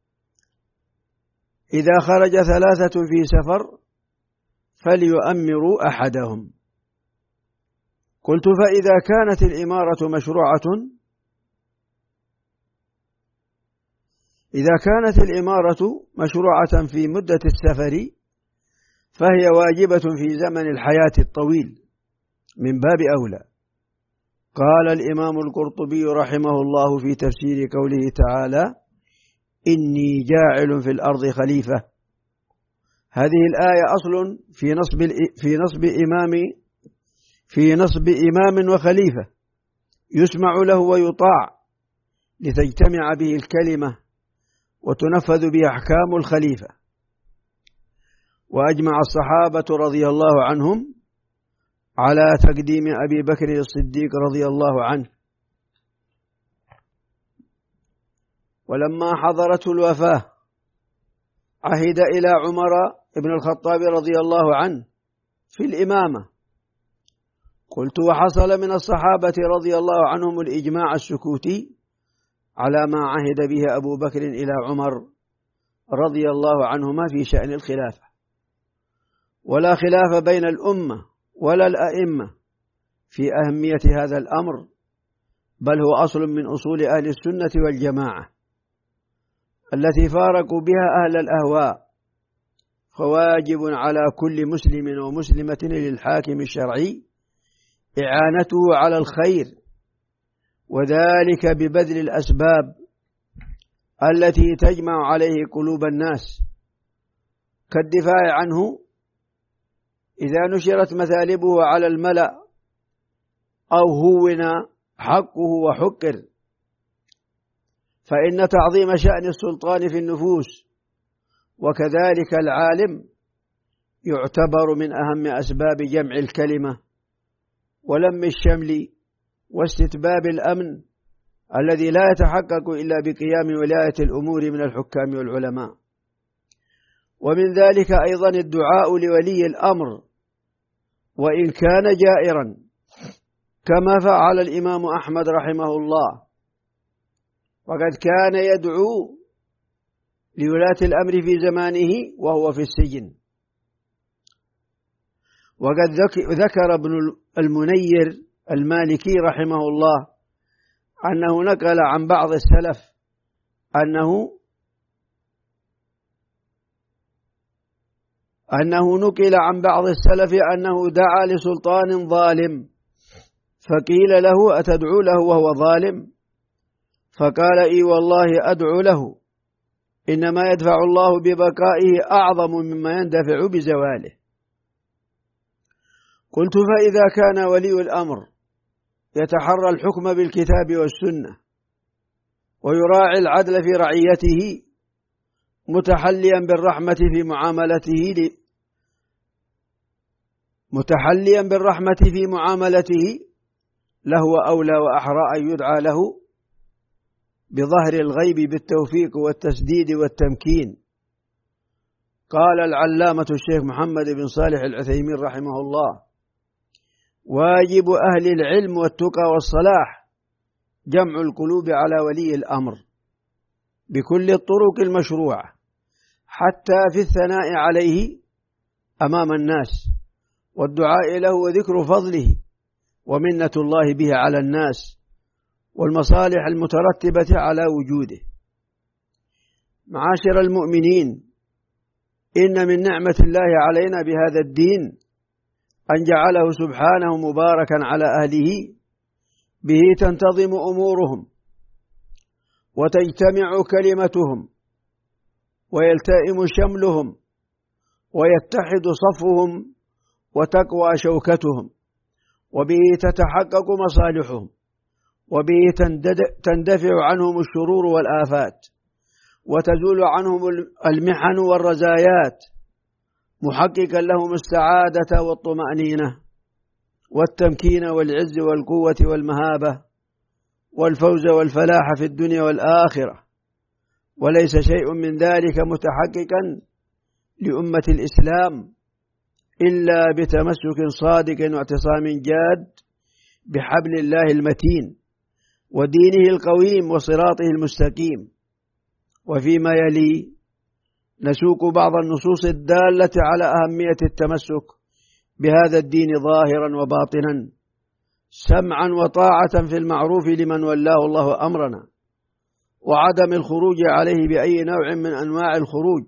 Speaker 1: إذا خرج ثلاثة في سفر فليؤمروا أحدهم. قلت: فإذا كانت الإمارة مشروعة، إذا كانت الإمارة مشروعة في مدة السفر فهي واجبة في زمن الحياة الطويل من باب أولى. قال الإمام القرطبي رحمه الله في تفسير قوله تعالى: إني جاعل في الأرض خليفة. هذه الآية أصل في نصب إمام وخليفة يسمع له ويطاع لتجتمع به الكلمة وتنفذ به أحكام الخليفة. وأجمع الصحابة رضي الله عنهم على تقديم أبي بكر الصديق رضي الله عنه. ولما حضرته الوفاة عهد إلى عمر بن الخطاب رضي الله عنه في الإمامة. قلت: وحصل من الصحابة رضي الله عنهم الإجماع السكوتي على ما عهد به أبو بكر إلى عمر رضي الله عنهما في شأن الخلافة، ولا خلاف بين الأمة ولا الأئمة في أهمية هذا الأمر، بل هو أصل من أصول أهل السنة والجماعة التي فارقوا بها أهل الأهواء. فواجب على كل مسلم ومسلمة للحاكم الشرعي إعانته على الخير، وذلك ببذل الأسباب التي تجمع عليه قلوب الناس، كالدفاع عنه إذا نشرت مثالبه على الملأ أو هون حقه وحقر، فإن تعظيم شأن السلطان في النفوس وكذلك العالم يعتبر من أهم أسباب جمع الكلمة ولم الشمل واستتباب الأمن الذي لا يتحقق إلا بقيام ولاية الأمور من الحكام والعلماء. ومن ذلك أيضا الدعاء لولي الأمر وإن كان جائرا، كما فعل الإمام أحمد رحمه الله، وقد كان يدعو لولاة الأمر في زمانه وهو في السجن. وقد ذكر ابن المنير المالكي رحمه الله أنه نقل عن بعض السلف أنه نقل عن بعض السلف أنه دعا لسلطان ظالم، فقيل له: أتدعو له وهو ظالم؟ فقال: إي والله أدعو له، إنما يدفع الله ببقائه أعظم مما يندفع بزواله. قلت: فإذا كان ولي الأمر يتحرى الحكم بالكتاب والسنة ويراعي العدل في رعيته متحليا بالرحمة في معاملته لهو أولى وأحرى أن يدعى له بظهر الغيب بالتوفيق والتسديد والتمكين. قال العلامة الشيخ محمد بن صالح العثيمين رحمه الله: واجب أهل العلم والتقى والصلاح جمع القلوب على ولي الأمر بكل الطرق المشروعة، حتى في الثناء عليه أمام الناس والدعاء له وذكر فضله ومنة الله به على الناس والمصالح المترتبة على وجوده. معاشر المؤمنين، إن من نعمة الله علينا بهذا الدين أن جعله سبحانه مباركا على أهله، به تنتظم أمورهم وتجتمع كلمتهم ويلتئم شملهم ويتحد صفهم وتقوى شوكتهم، وبه تتحقق مصالحهم، وبه تندفع عنهم الشرور والآفات وتزول عنهم المحن والرزايات، محققا لهم السعادة والطمأنينة والتمكين والعز والقوة والمهابة والفوز والفلاح في الدنيا والآخرة. وليس شيء من ذلك متحققا لأمة الإسلام إلا بتمسك صادق واعتصام جاد بحبل الله المتين ودينه القويم وصراطه المستقيم. وفيما يلي نسوق بعض النصوص الدالة على أهمية التمسك بهذا الدين ظاهرا وباطنا، سمعا وطاعة في المعروف لمن ولاه الله أمرنا، وعدم الخروج عليه بأي نوع من أنواع الخروج.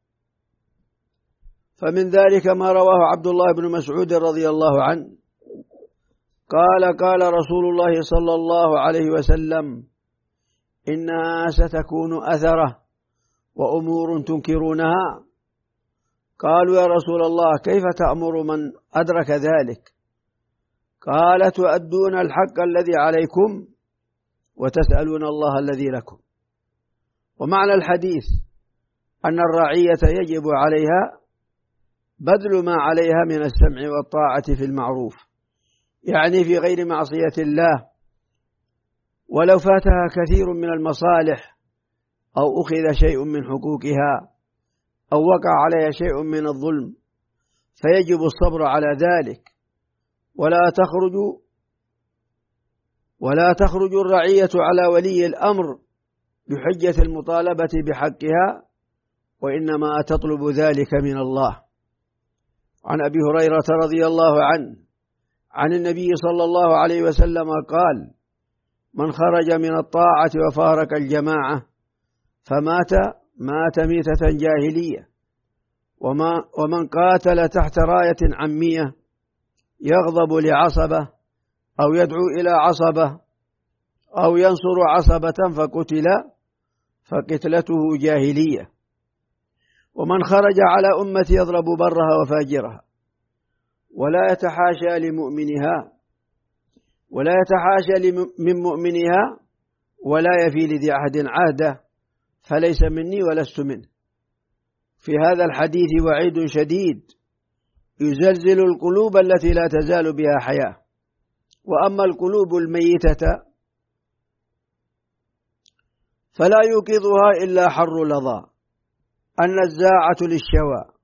Speaker 1: فمن ذلك ما رواه عبد الله بن مسعود رضي الله عنه قال: قال رسول الله صلى الله عليه وسلم: إنها ستكون أثرة وأمور تنكرونها. قالوا: يا رسول الله، كيف تأمر من أدرك ذلك؟ قال: تؤدون الحق الذي عليكم وتسألون الله الذي لكم. ومعنى الحديث أن الرعية يجب عليها بذل ما عليها من السمع والطاعة في المعروف، يعني في غير معصية الله، ولو فاتها كثير من المصالح أو أخذ شيء من حقوقها أو وقع عليها شيء من الظلم، فيجب الصبر على ذلك، ولا تخرج الرعية على ولي الأمر بحجة المطالبة بحقها، وإنما تطلب ذلك من الله. عن أبي هريرة رضي الله عنه عن النبي صلى الله عليه وسلم قال: من خرج من الطاعة وفارق الجماعة مات ميتة جاهلية، ومن قاتل تحت راية عمية يغضب لعصبة أو يدعو إلى عصبة أو ينصر عصبة فقتل فقتلته جاهلية. ومن خرج على أمة يضرب برها وفاجرها ولا يتحاشى من مؤمنها ولا يفي لذي عهد عهده فليس مني ولست منه. في هذا الحديث وعيد شديد يزلزل القلوب التي لا تزال بها حياة. وأما القلوب الميتة فلا يوقظها إلا حر لظى النزاعة للشوى.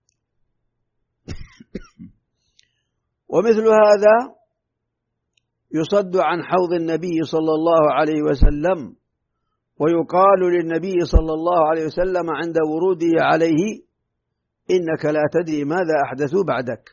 Speaker 1: ومثل هذا يصد عن حوض النبي صلى الله عليه وسلم، ويقال للنبي صلى الله عليه وسلم عند وروده عليه: إنك لا تدري ماذا أحدثوا بعدك.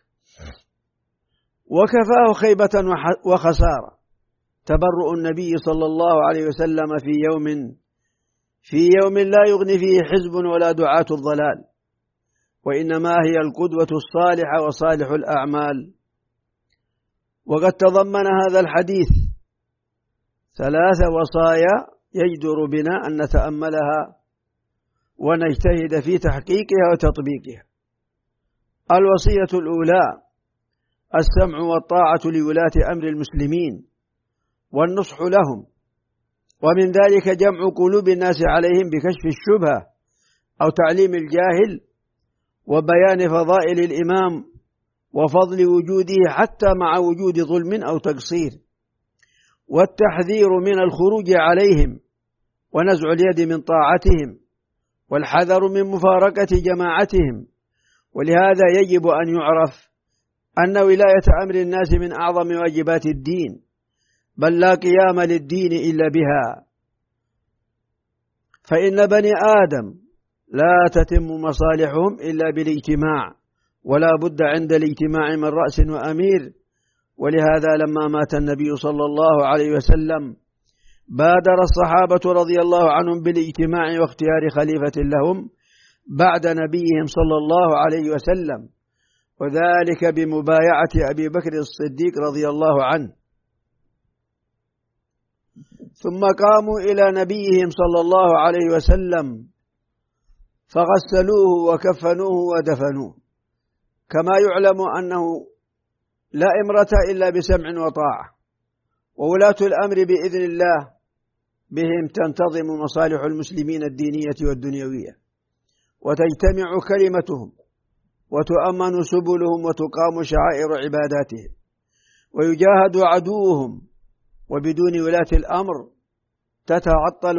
Speaker 1: وكفاه خيبة وخسارة تبرؤ النبي صلى الله عليه وسلم في يوم لا يغني فيه حزب ولا دعاة الضلال، وإنما هي القدوة الصالحة وصالح الأعمال. وقد تضمن هذا الحديث 3 وصايا يجدر بنا أن نتأملها ونجتهد في تحقيقها وتطبيقها. الوصية الأولى: السمع والطاعة لولاة أمر المسلمين والنصح لهم، ومن ذلك جمع قلوب الناس عليهم بكشف الشبهة أو تعليم الجاهل وبيان فضائل الإمام وفضل وجوده حتى مع وجود ظلم أو تقصير، والتحذير من الخروج عليهم ونزع اليد من طاعتهم، والحذر من مفارقة جماعتهم. ولهذا يجب أن يعرف أن ولاية أمر الناس من أعظم واجبات الدين بل لا قيام للدين إلا بها، فإن بني آدم لا تتم مصالحهم إلا بالاجتماع، ولا بد عند الاجتماع من رأس وأمير. ولهذا لما مات النبي صلى الله عليه وسلم بادر الصحابة رضي الله عنهم بالاجتماع واختيار خليفة لهم بعد نبيهم صلى الله عليه وسلم، وذلك بمبايعة أبي بكر الصديق رضي الله عنه. ثم قاموا إلى نبيهم صلى الله عليه وسلم فغسلوه وكفنوه ودفنوه، كما يعلم أنه لا إمرة إلا بسمع وطاعة، وولاة الأمر بإذن الله بهم تنتظم مصالح المسلمين الدينية والدنيوية، وتجتمع كلمتهم، وتؤمن سبلهم، وتقام شعائر عباداتهم، ويجاهد عدوهم. وبدون ولاة الأمر تتعطل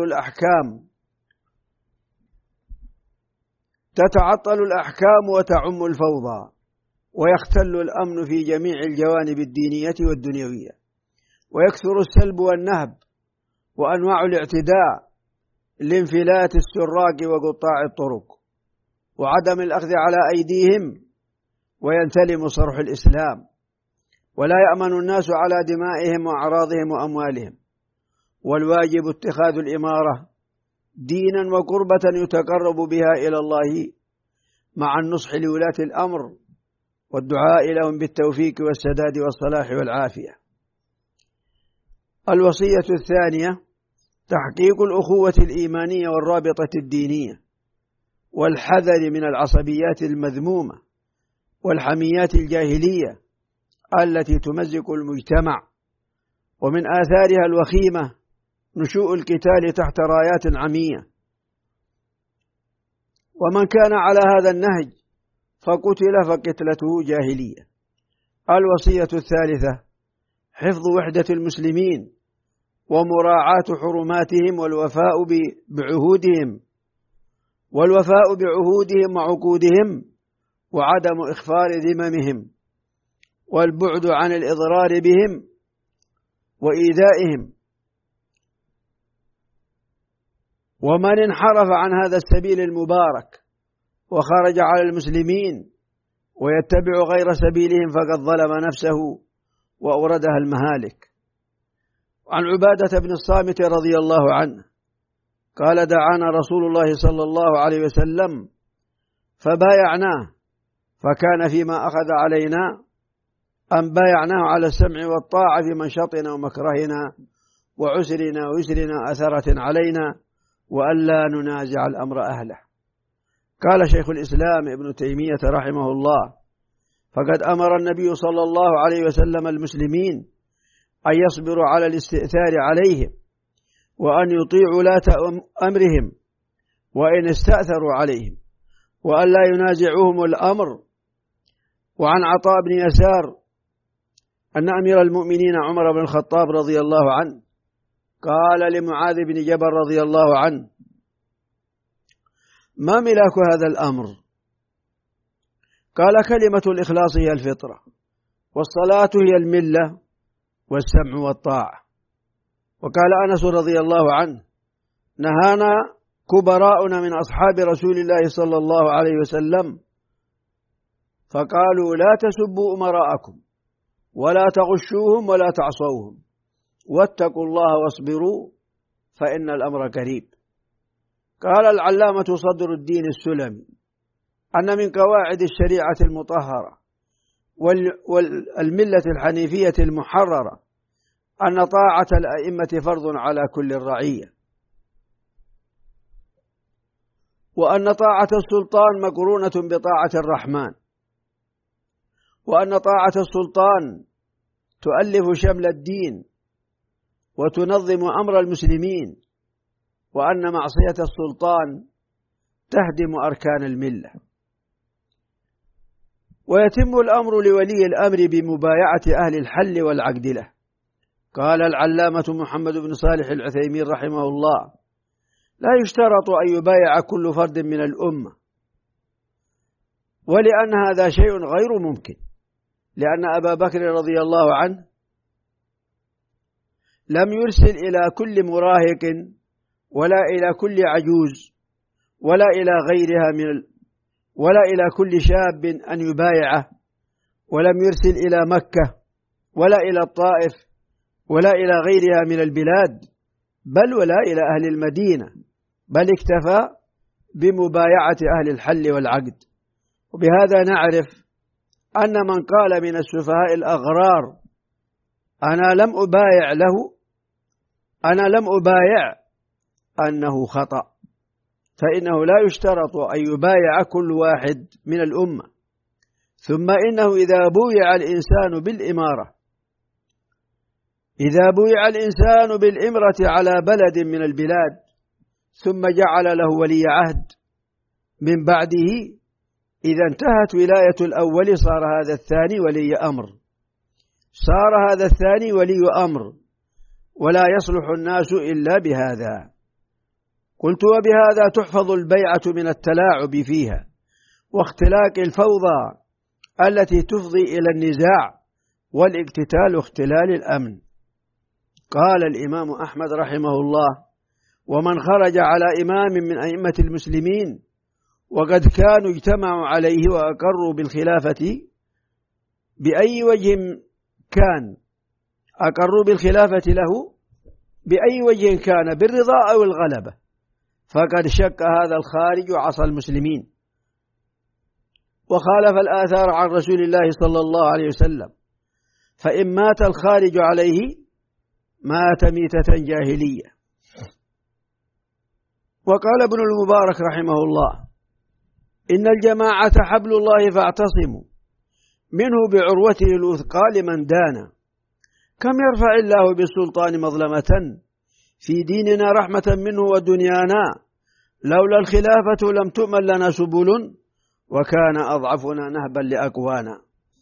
Speaker 1: الأحكام وتعم الفوضى، ويختل الأمن في جميع الجوانب الدينية والدنيوية، ويكثر السلب والنهب وأنواع الاعتداء، لانفلات السراق وقطاع الطرق وعدم الأخذ على أيديهم، وينتلم صرح الإسلام، ولا يأمن الناس على دمائهم وأعراضهم وأموالهم. والواجب اتخاذ الإمارة دينا وقربة يتقرب بها إلى الله، مع النصح لولاة الأمر والدعاء لهم بالتوفيق والسداد والصلاح والعافية. الوصية الثانية تحقيق الأخوة الإيمانية والرابطة الدينية، والحذر من العصبيات المذمومة والحميات الجاهلية التي تمزق المجتمع. ومن آثارها الوخيمة نشوء القتال تحت رايات عمية، ومن كان على هذا النهج فقتل فقتلته جاهلية. الوصية الثالثة حفظ وحدة المسلمين ومراعاة حرماتهم والوفاء بعهودهم وعقودهم، وعدم إخفار ذممهم، والبعد عن الإضرار بهم وإيذائهم. ومن انحرف عن هذا السبيل المبارك وخرج على المسلمين ويتبع غير سبيلهم فقد ظلم نفسه وأوردها المهالك. عن عبادة بن الصامت رضي الله عنه قال: دعانا رسول الله صلى الله عليه وسلم فبايعناه، فكان فيما أخذ علينا أن بايعناه على السمع والطاعة في منشطنا ومكرهنا وعسرنا ويسرنا أثرة علينا، وألا ننازع الأمر أهله. قال شيخ الإسلام ابن تيمية رحمه الله: فقد أمر النبي صلى الله عليه وسلم المسلمين أن يصبروا على الاستئثار عليهم، وأن يطيعوا ولاة أمرهم وإن استأثروا عليهم، وأن لا ينازعوهم الأمر. وعن عطاء بن يسار أن أمير المؤمنين عمر بن الخطاب رضي الله عنه قال لمعاذ بن جبل رضي الله عنه: ما ملاك هذا الأمر؟ قال: كلمة الإخلاص هي الفطرة، والصلاة هي الملة، والسمع والطاعة. وقال أنس رضي الله عنه: نهانا كبراؤنا من أصحاب رسول الله صلى الله عليه وسلم فقالوا: لا تسبوا أمراءكم ولا تغشوهم ولا تعصوهم، واتقوا الله واصبروا فإن الأمر قريب. قال العلامة صدر الدين السلمي: أن من قواعد الشريعة المطهرة والملة الحنيفية المحررة أن طاعة الأئمة فرض على كل الرعية، وأن طاعة السلطان مقرونة بطاعة الرحمن، وأن طاعة السلطان تؤلف شمل الدين وتنظم أمر المسلمين، وأن معصية السلطان تهدم أركان الملة. ويتم الأمر لولي الأمر بمبايعة أهل الحل والعقد له. قال العلامة محمد بن صالح العثيمين رحمه الله: لا يشترط أن يبايع كل فرد من الأمة، ولأن هذا شيء غير ممكن، لأن أبا بكر رضي الله عنه لم يرسل إلى كل مراهق ولا إلى كل عجوز ولا إلى غيرها ولا إلى كل شاب أن يبايعه، ولم يرسل إلى مكة ولا إلى الطائف ولا إلى غيرها من البلاد، بل ولا إلى أهل المدينة، بل اكتفى بمبايعة أهل الحل والعقد. وبهذا نعرف أن من قال من السفهاء الأغرار أنا لم أبايع أنه خطأ، فإنه لا يشترط أن يبايع كل واحد من الأمة. ثم إنه إذا بويع الإنسان بالإمرة على بلد من البلاد ثم جعل له ولي عهد من بعده، إذا انتهت ولاية الأول صار هذا الثاني ولي أمر، ولا يصلح الناس إلا بهذا. قلت: وبهذا تحفظ البيعة من التلاعب فيها واختلاق الفوضى التي تفضي إلى النزاع والاقتتال واختلال الأمن. قال الإمام أحمد رحمه الله: ومن خرج على إمام من أئمة المسلمين وقد كانوا اجتمعوا عليه وأقروا بالخلافة بأي وجه كان، أقروا بالخلافة له بأي وجه كان، بالرضا أو الغلبة، فقد شك هذا الخارج وعصى المسلمين وخالف الآثار عن رسول الله صلى الله عليه وسلم، فإن مات الخارج عليه مات ميتة جاهلية. وقال ابن المبارك رحمه الله: إن الجماعة حبل الله فاعتصموا منه بعروته الوثقى لمن دانا. كم يرفع الله بالسلطان مظلمة في ديننا رحمة منه ودنيانا، لولا الخلافة لم تؤمن لنا سبل وكان أضعفنا نهبا لأقوانا.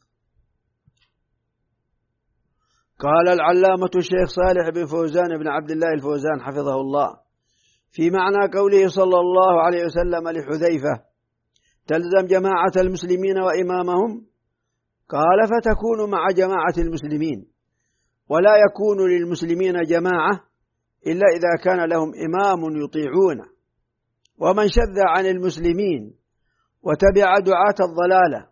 Speaker 1: قال العلامة الشيخ صالح بن فوزان بن عبد الله الفوزان حفظه الله في معنى قوله صلى الله عليه وسلم لحذيفة: تلزم جماعة المسلمين وإمامهم، قال: فتكون مع جماعة المسلمين، ولا يكون للمسلمين جماعة إلا إذا كان لهم إمام يطيعونه. ومن شذ عن المسلمين وتبع دعاة الضلالة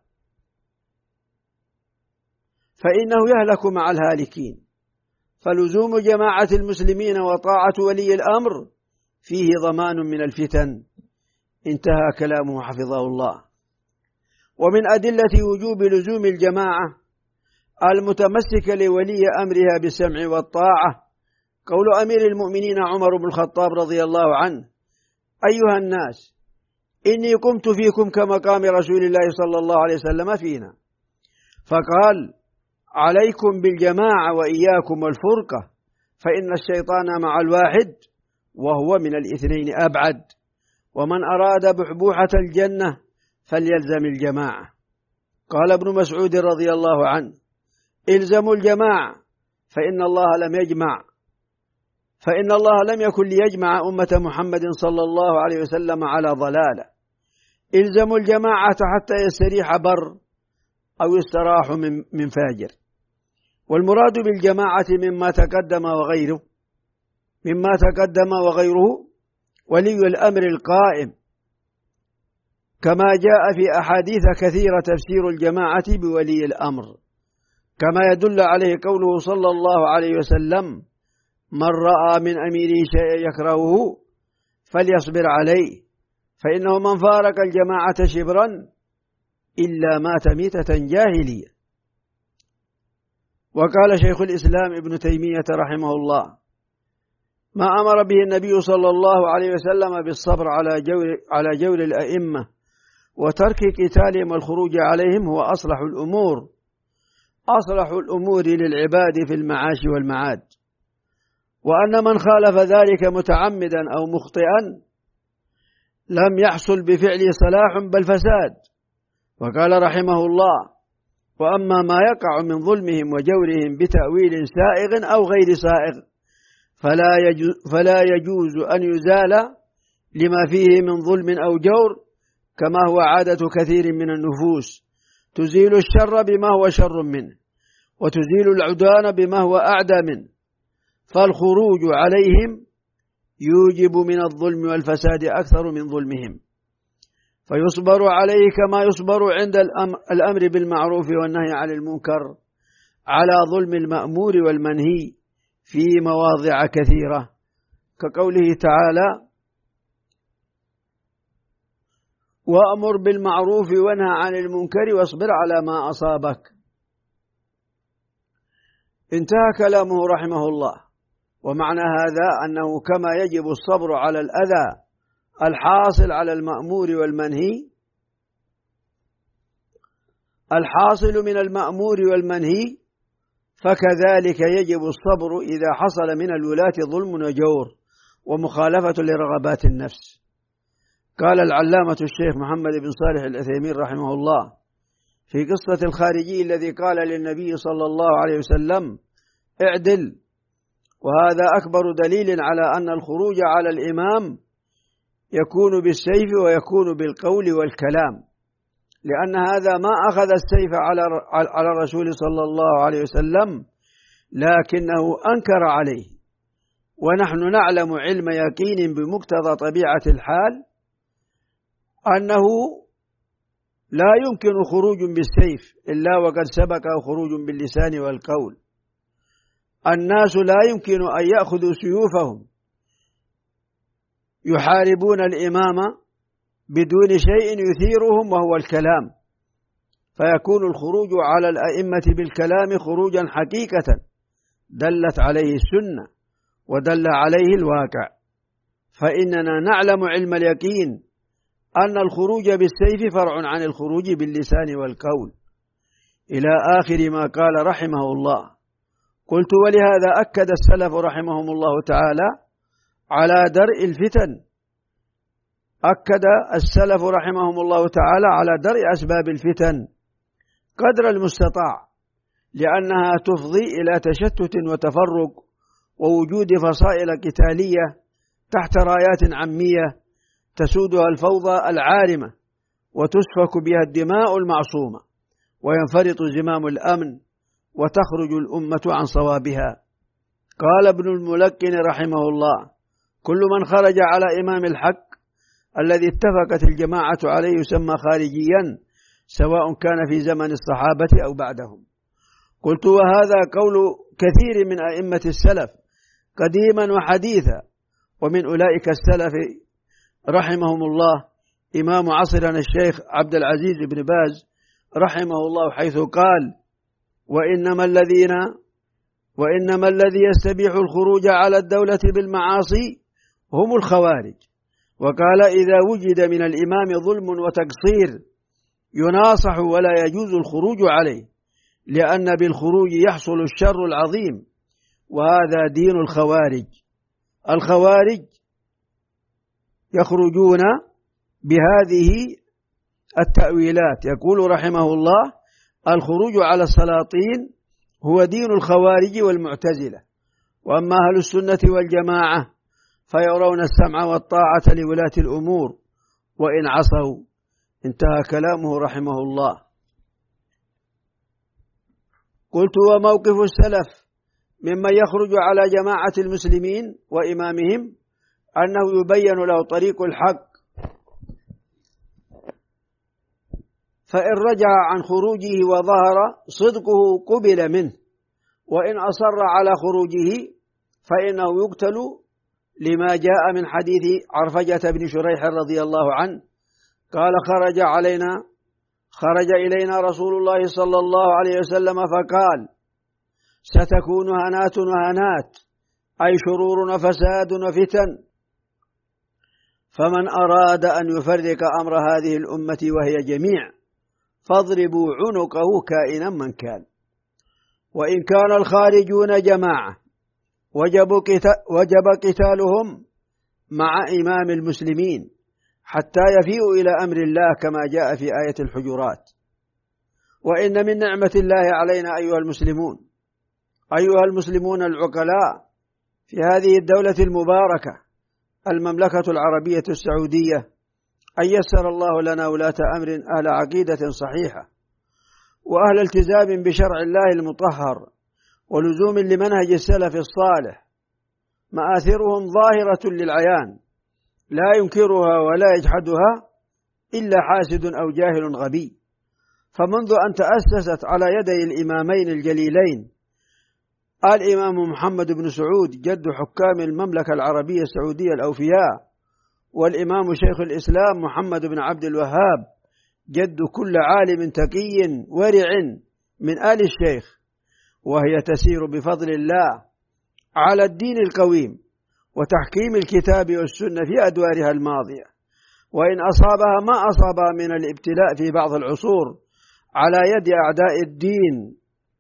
Speaker 1: فإنه يهلك مع الهالكين. فلزوم جماعة المسلمين وطاعة ولي الأمر فيه ضمان من الفتن. انتهى كلامه حفظه الله. ومن أدلة وجوب لزوم الجماعة المتمسكة لولي أمرها بالسمع والطاعة قول أمير المؤمنين عمر بن الخطاب رضي الله عنه: أيها الناس، إني قمت فيكم كمقام رسول الله صلى الله عليه وسلم فينا، فقال: عليكم بالجماعة وإياكم والفرقة، فإن الشيطان مع الواحد وهو من الاثنين أبعد، ومن أراد بحبوحة الجنة فليلزم الجماعة. قال ابن مسعود رضي الله عنه: الزموا الجماعة فإن الله لم يكن ليجمع أمة محمد صلى الله عليه وسلم على ضلالة. الزموا الجماعة حتى يستريح بر أو يستراح من فاجر. والمراد بالجماعة مما تقدم وغيره ولي الأمر القائم، كما جاء في أحاديث كثيرة تفسير الجماعة بولي الأمر، كما يدل عليه قوله صلى الله عليه وسلم: من رأى من أميره شيئا يكرهه فليصبر عليه، فإنه من فارق الجماعة شبرا إلا مات ميتة جاهلية. وقال شيخ الإسلام ابن تيمية رحمه الله: ما أمر به النبي صلى الله عليه وسلم بالصبر على جور الأئمة وترك قتالهم والخروج عليهم هو أصلح الأمور للعباد في المعاش والمعاد، وأن من خالف ذلك متعمدا أو مخطئا لم يحصل بفعله صلاح بل فساد. وقال رحمه الله: وأما ما يقع من ظلمهم وجورهم بتأويل سائغ أو غير سائغ فلا يجوز أن يزال لما فيه من ظلم أو جور، كما هو عادة كثير من النفوس، تزيل الشر بما هو شر منه وتزيل العدوان بما هو أعدى منه، فالخروج عليهم يوجب من الظلم والفساد أكثر من ظلمهم، فيصبر عليه كما يصبر عند الأمر بالمعروف والنهي عن المنكر على ظلم المأمور والمنهي في مواضع كثيرة، كقوله تعالى: وأمر بالمعروف وانهى عن المنكر واصبر على ما أصابك. انتهى كلامه رحمه الله. ومعنى هذا أنه كما يجب الصبر على الأذى الحاصل على المأمور والمنهي، الحاصل من المأمور والمنهي، فكذلك يجب الصبر إذا حصل من الولاة ظلم وجور ومخالفة لرغبات النفس. قال العلامة الشيخ محمد بن صالح العثيمين رحمه الله في قصة الخارجي الذي قال للنبي صلى الله عليه وسلم: اعدل. وهذا أكبر دليل على أن الخروج على الإمام يكون بالسيف ويكون بالقول والكلام، لأن هذا ما أخذ السيف على الرسول صلى الله عليه وسلم، لكنه أنكر عليه. ونحن نعلم علم يقين بمقتضى طبيعة الحال أنه لا يمكن خروج بالسيف إلا وقد سبق خروج باللسان والقول. الناس لا يمكن أن يأخذوا سيوفهم يحاربون الإمام بدون شيء يثيرهم وهو الكلام، فيكون الخروج على الأئمة بالكلام خروجا حقيقة دلت عليه السنة ودل عليه الواقع. فإننا نعلم علم اليقين أن الخروج بالسيف فرع عن الخروج باللسان والقول، إلى آخر ما قال رحمه الله. قلت: ولهذا أكد السلف رحمهم الله تعالى على درء الفتن، أكد السلف رحمهم الله تعالى على درء أسباب الفتن قدر المستطاع، لأنها تفضي إلى تشتت وتفرق ووجود فصائل قتالية تحت رايات عامية تسودها الفوضى العارمة وتسفك بها الدماء المعصومة وينفرط زمام الأمن وتخرج الأمة عن صوابها. قال ابن الملقن رحمه الله: كل من خرج على إمام الحق الذي اتفقت الجماعة عليه يسمى خارجيا، سواء كان في زمن الصحابة أو بعدهم. قلت: وهذا قول كثير من أئمة السلف قديما وحديثا، ومن أولئك السلف رحمهم الله إمام عصرنا الشيخ عبد العزيز بن باز رحمه الله، حيث قال: وإنما الذي يستبيح الخروج على الدولة بالمعاصي هم الخوارج. وقال: إذا وجد من الإمام ظلم وتقصير يناصح ولا يجوز الخروج عليه، لأن بالخروج يحصل الشر العظيم، وهذا دين الخوارج. الخوارج يخرجون بهذه التأويلات. يقول رحمه الله: الخروج على السلاطين هو دين الخوارج والمعتزلة، وأما أهل السنة والجماعة فيرون السمع والطاعة لولاة الأمور وإن عصوا. انتهى كلامه رحمه الله. قلت: وموقف السلف ممن يخرج على جماعة المسلمين وإمامهم أنه يبين له طريق الحق، فإن رجع عن خروجه وظهر صدقه قبل منه، وإن أصر على خروجه فإنه يقتل، لما جاء من حديث عرفجة بن شريح رضي الله عنه قال: خرج إلينا رسول الله صلى الله عليه وسلم فقال: ستكون هنات وهنات، أي شرور وفساد وفتن، فمن أراد أن يفرق أمر هذه الأمة وهي جميع فاضربوا عنقه كائنا من كان. وإن كان الخارجون جماعة وجب قتالهم مع إمام المسلمين حتى يفيئوا إلى أمر الله، كما جاء في آية الحجرات. وإن من نعمة الله علينا أيها المسلمون العقلاء في هذه الدولة المباركة المملكة العربية السعودية أن يسر الله لنا ولاة أمر أهل عقيدة صحيحة وأهل التزام بشرع الله المطهر ولزوم لمنهج السلف الصالح مآثرهم ظاهرة للعيان لا ينكرها ولا يجحدها إلا حاسد أو جاهل غبي. فمنذ أن تأسست على يدي الإمامين الجليلين الإمام محمد بن سعود جد حكام المملكة العربية السعودية الأوفياء، والإمام شيخ الإسلام محمد بن عبد الوهاب جد كل عالم تقي ورع من آل الشيخ، وهي تسير بفضل الله على الدين القويم وتحكيم الكتاب والسنة في أدوارها الماضية، وإن أصابها ما أصابها من الابتلاء في بعض العصور على يد أعداء الدين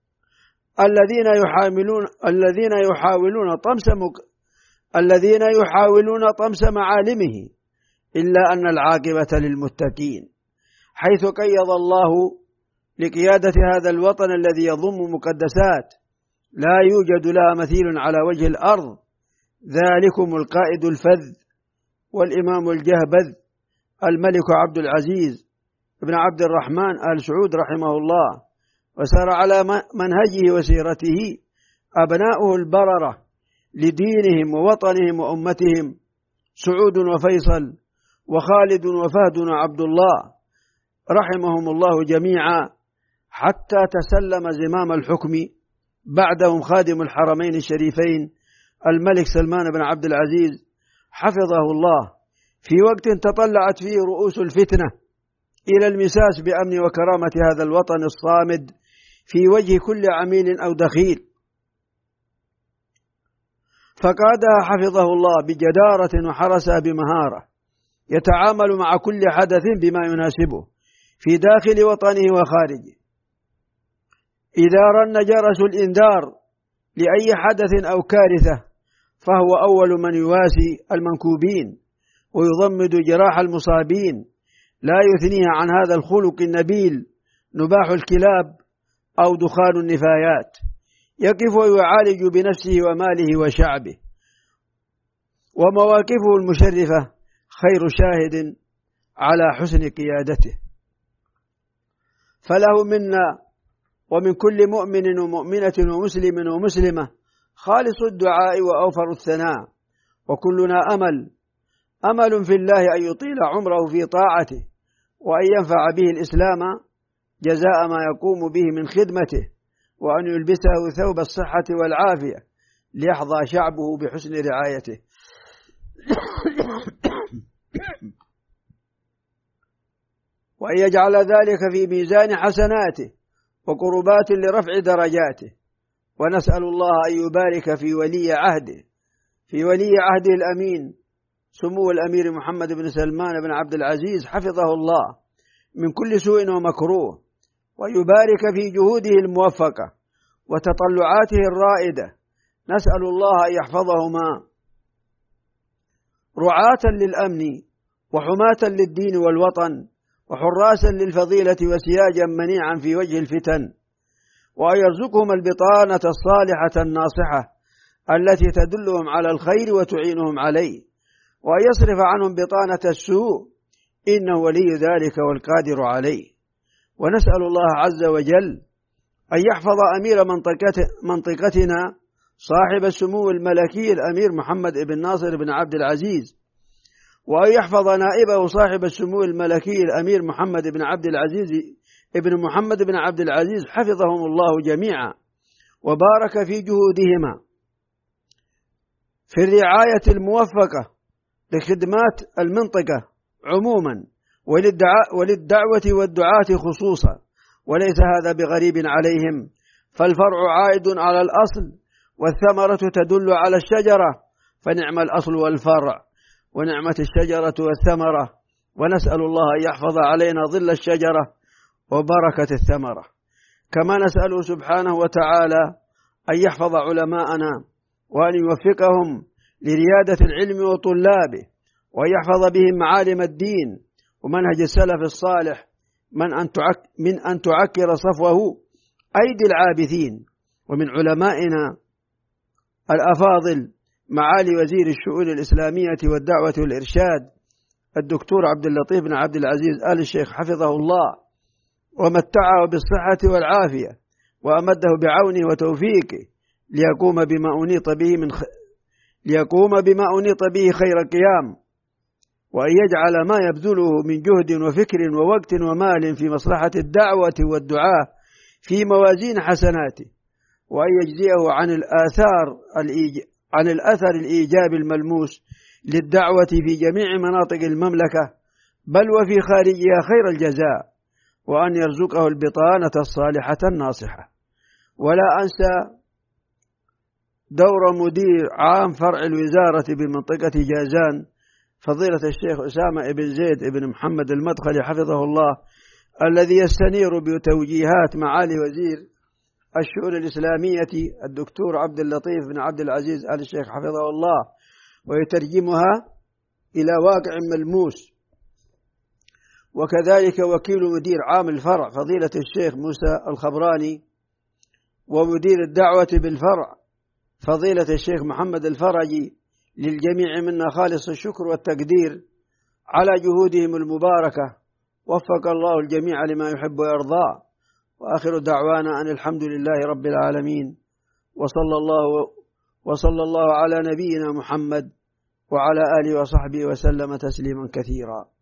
Speaker 1: الذين يحاولون طمس معالمه، إلا أن العاقبة للمتقين، حيث قيض الله لقيادة هذا الوطن الذي يضم مقدسات لا يوجد لها مثيل على وجه الأرض، ذلكم القائد الفذ والإمام الجهبذ الملك عبد العزيز بن عبد الرحمن آل سعود رحمه الله، وسار على منهجه وسيرته أبناؤه البررة لدينهم ووطنهم وأمتهم، سعود وفيصل وخالد وفهد وعبد الله رحمهم الله جميعا، حتى تسلم زمام الحكم بعدهم خادم الحرمين الشريفين الملك سلمان بن عبد العزيز حفظه الله، في وقت تطلعت فيه رؤوس الفتنة إلى المساس بأمن وكرامة هذا الوطن الصامد في وجه كل عميل أو دخيل، فقادها حفظه الله بجدارة وحرسها بمهارة، يتعامل مع كل حدث بما يناسبه في داخل وطنه وخارجه. إذا رن جرس الإنذار لأي حدث أو كارثة فهو أول من يواسي المنكوبين ويضمد جراح المصابين، لا يثنيها عن هذا الخلق النبيل نباح الكلاب أو دخان النفايات، يقف ويعالج بنفسه وماله وشعبه، ومواقفه المشرفة خير شاهد على حسن قيادته. فله منا ومن كل مؤمن ومؤمنة ومسلم ومسلمة خالص الدعاء وأوفر الثناء، وكلنا أمل في الله أن يطيل عمره في طاعته، وأن ينفع به الإسلام جزاء ما يقوم به من خدمته، وأن يلبسه ثوب الصحة والعافية ليحظى شعبه بحسن رعايته. وأن يجعل ذلك في ميزان حسناته وقربات لرفع درجاته. ونسأل الله أن يبارك في ولي عهده الأمين سمو الأمير محمد بن سلمان بن عبد العزيز حفظه الله من كل سوء ومكروه، ويبارك في جهوده الموفقة وتطلعاته الرائدة. نسأل الله أن يحفظهما رعاة للأمن وحماة للدين والوطن وحراسا للفضيلة وسياجا منيعا في وجه الفتن، وأن يرزقهم البطانة الصالحة الناصحة التي تدلهم على الخير وتعينهم عليه، وأن يصرف عنهم بطانة السوء، إنه ولي ذلك والقادر عليه. ونسأل الله عز وجل أن يحفظ أمير منطقتنا صاحب السمو الملكي الأمير محمد بن ناصر بن عبد العزيز، وأن يحفظ نائبه صاحب السمو الملكي الأمير محمد بن عبد العزيز ابن محمد بن عبد العزيز حفظهم الله جميعا، وبارك في جهودهما في الرعاية الموفقة لخدمات المنطقة عموما وللدعوة والدعاة خصوصا، وليس هذا بغريب عليهم، فالفرع عائد على الأصل والثمرة تدل على الشجرة، فنعم الأصل والفرع ونعمة الشجرة والثمرة. ونسأل الله أن يحفظ علينا ظل الشجرة وبركة الثمرة، كما نسأله سبحانه وتعالى أن يحفظ علماءنا وأن يوفقهم لريادة العلم وطلابه، وأن يحفظ بهم معالم الدين ومنهج السلف الصالح من أن تعكر صفوه أيدي العابثين. ومن علمائنا الأفاضل معالي وزير الشؤون الإسلامية والدعوة والإرشاد الدكتور عبد اللطيف بن عبد العزيز آل الشيخ حفظه الله، ومتعه بالصحة والعافية، وأمده بعونه وتوفيقه ليقوم بما أنيط به ليقوم بما أنيط به خير قيام، وأن يجعل ما يبذله من جهد وفكر ووقت ومال في مصلحة الدعوة والدعاء في موازين حسناته، وأن يجزيه عن الأثر الإيجابي الملموس للدعوة في جميع مناطق المملكة بل وفي خارجها خير الجزاء، وأن يرزقه البطانة الصالحة الناصحة. ولا أنسى دور مدير عام فرع الوزارة بمنطقة جازان فضيلة الشيخ أسامة بن زيد بن محمد المدخلي حفظه الله، الذي يستنير بتوجيهات معالي وزير الشؤون الإسلامية الدكتور عبد اللطيف بن عبد العزيز آل الشيخ حفظه الله، ويترجمها إلى واقع ملموس. وكذلك وكيل مدير عام الفرع فضيلة الشيخ موسى الخبراني، ومدير الدعوة بالفرع فضيلة الشيخ محمد الفرجي، للجميع منا خالص الشكر والتقدير على جهودهم المباركة، وفق الله الجميع لما يحب ويرضى. وآخر دعوانا أن الحمد لله رب العالمين، وصلى الله على نبينا محمد وعلى آله وصحبه وسلم تسليما كثيرا.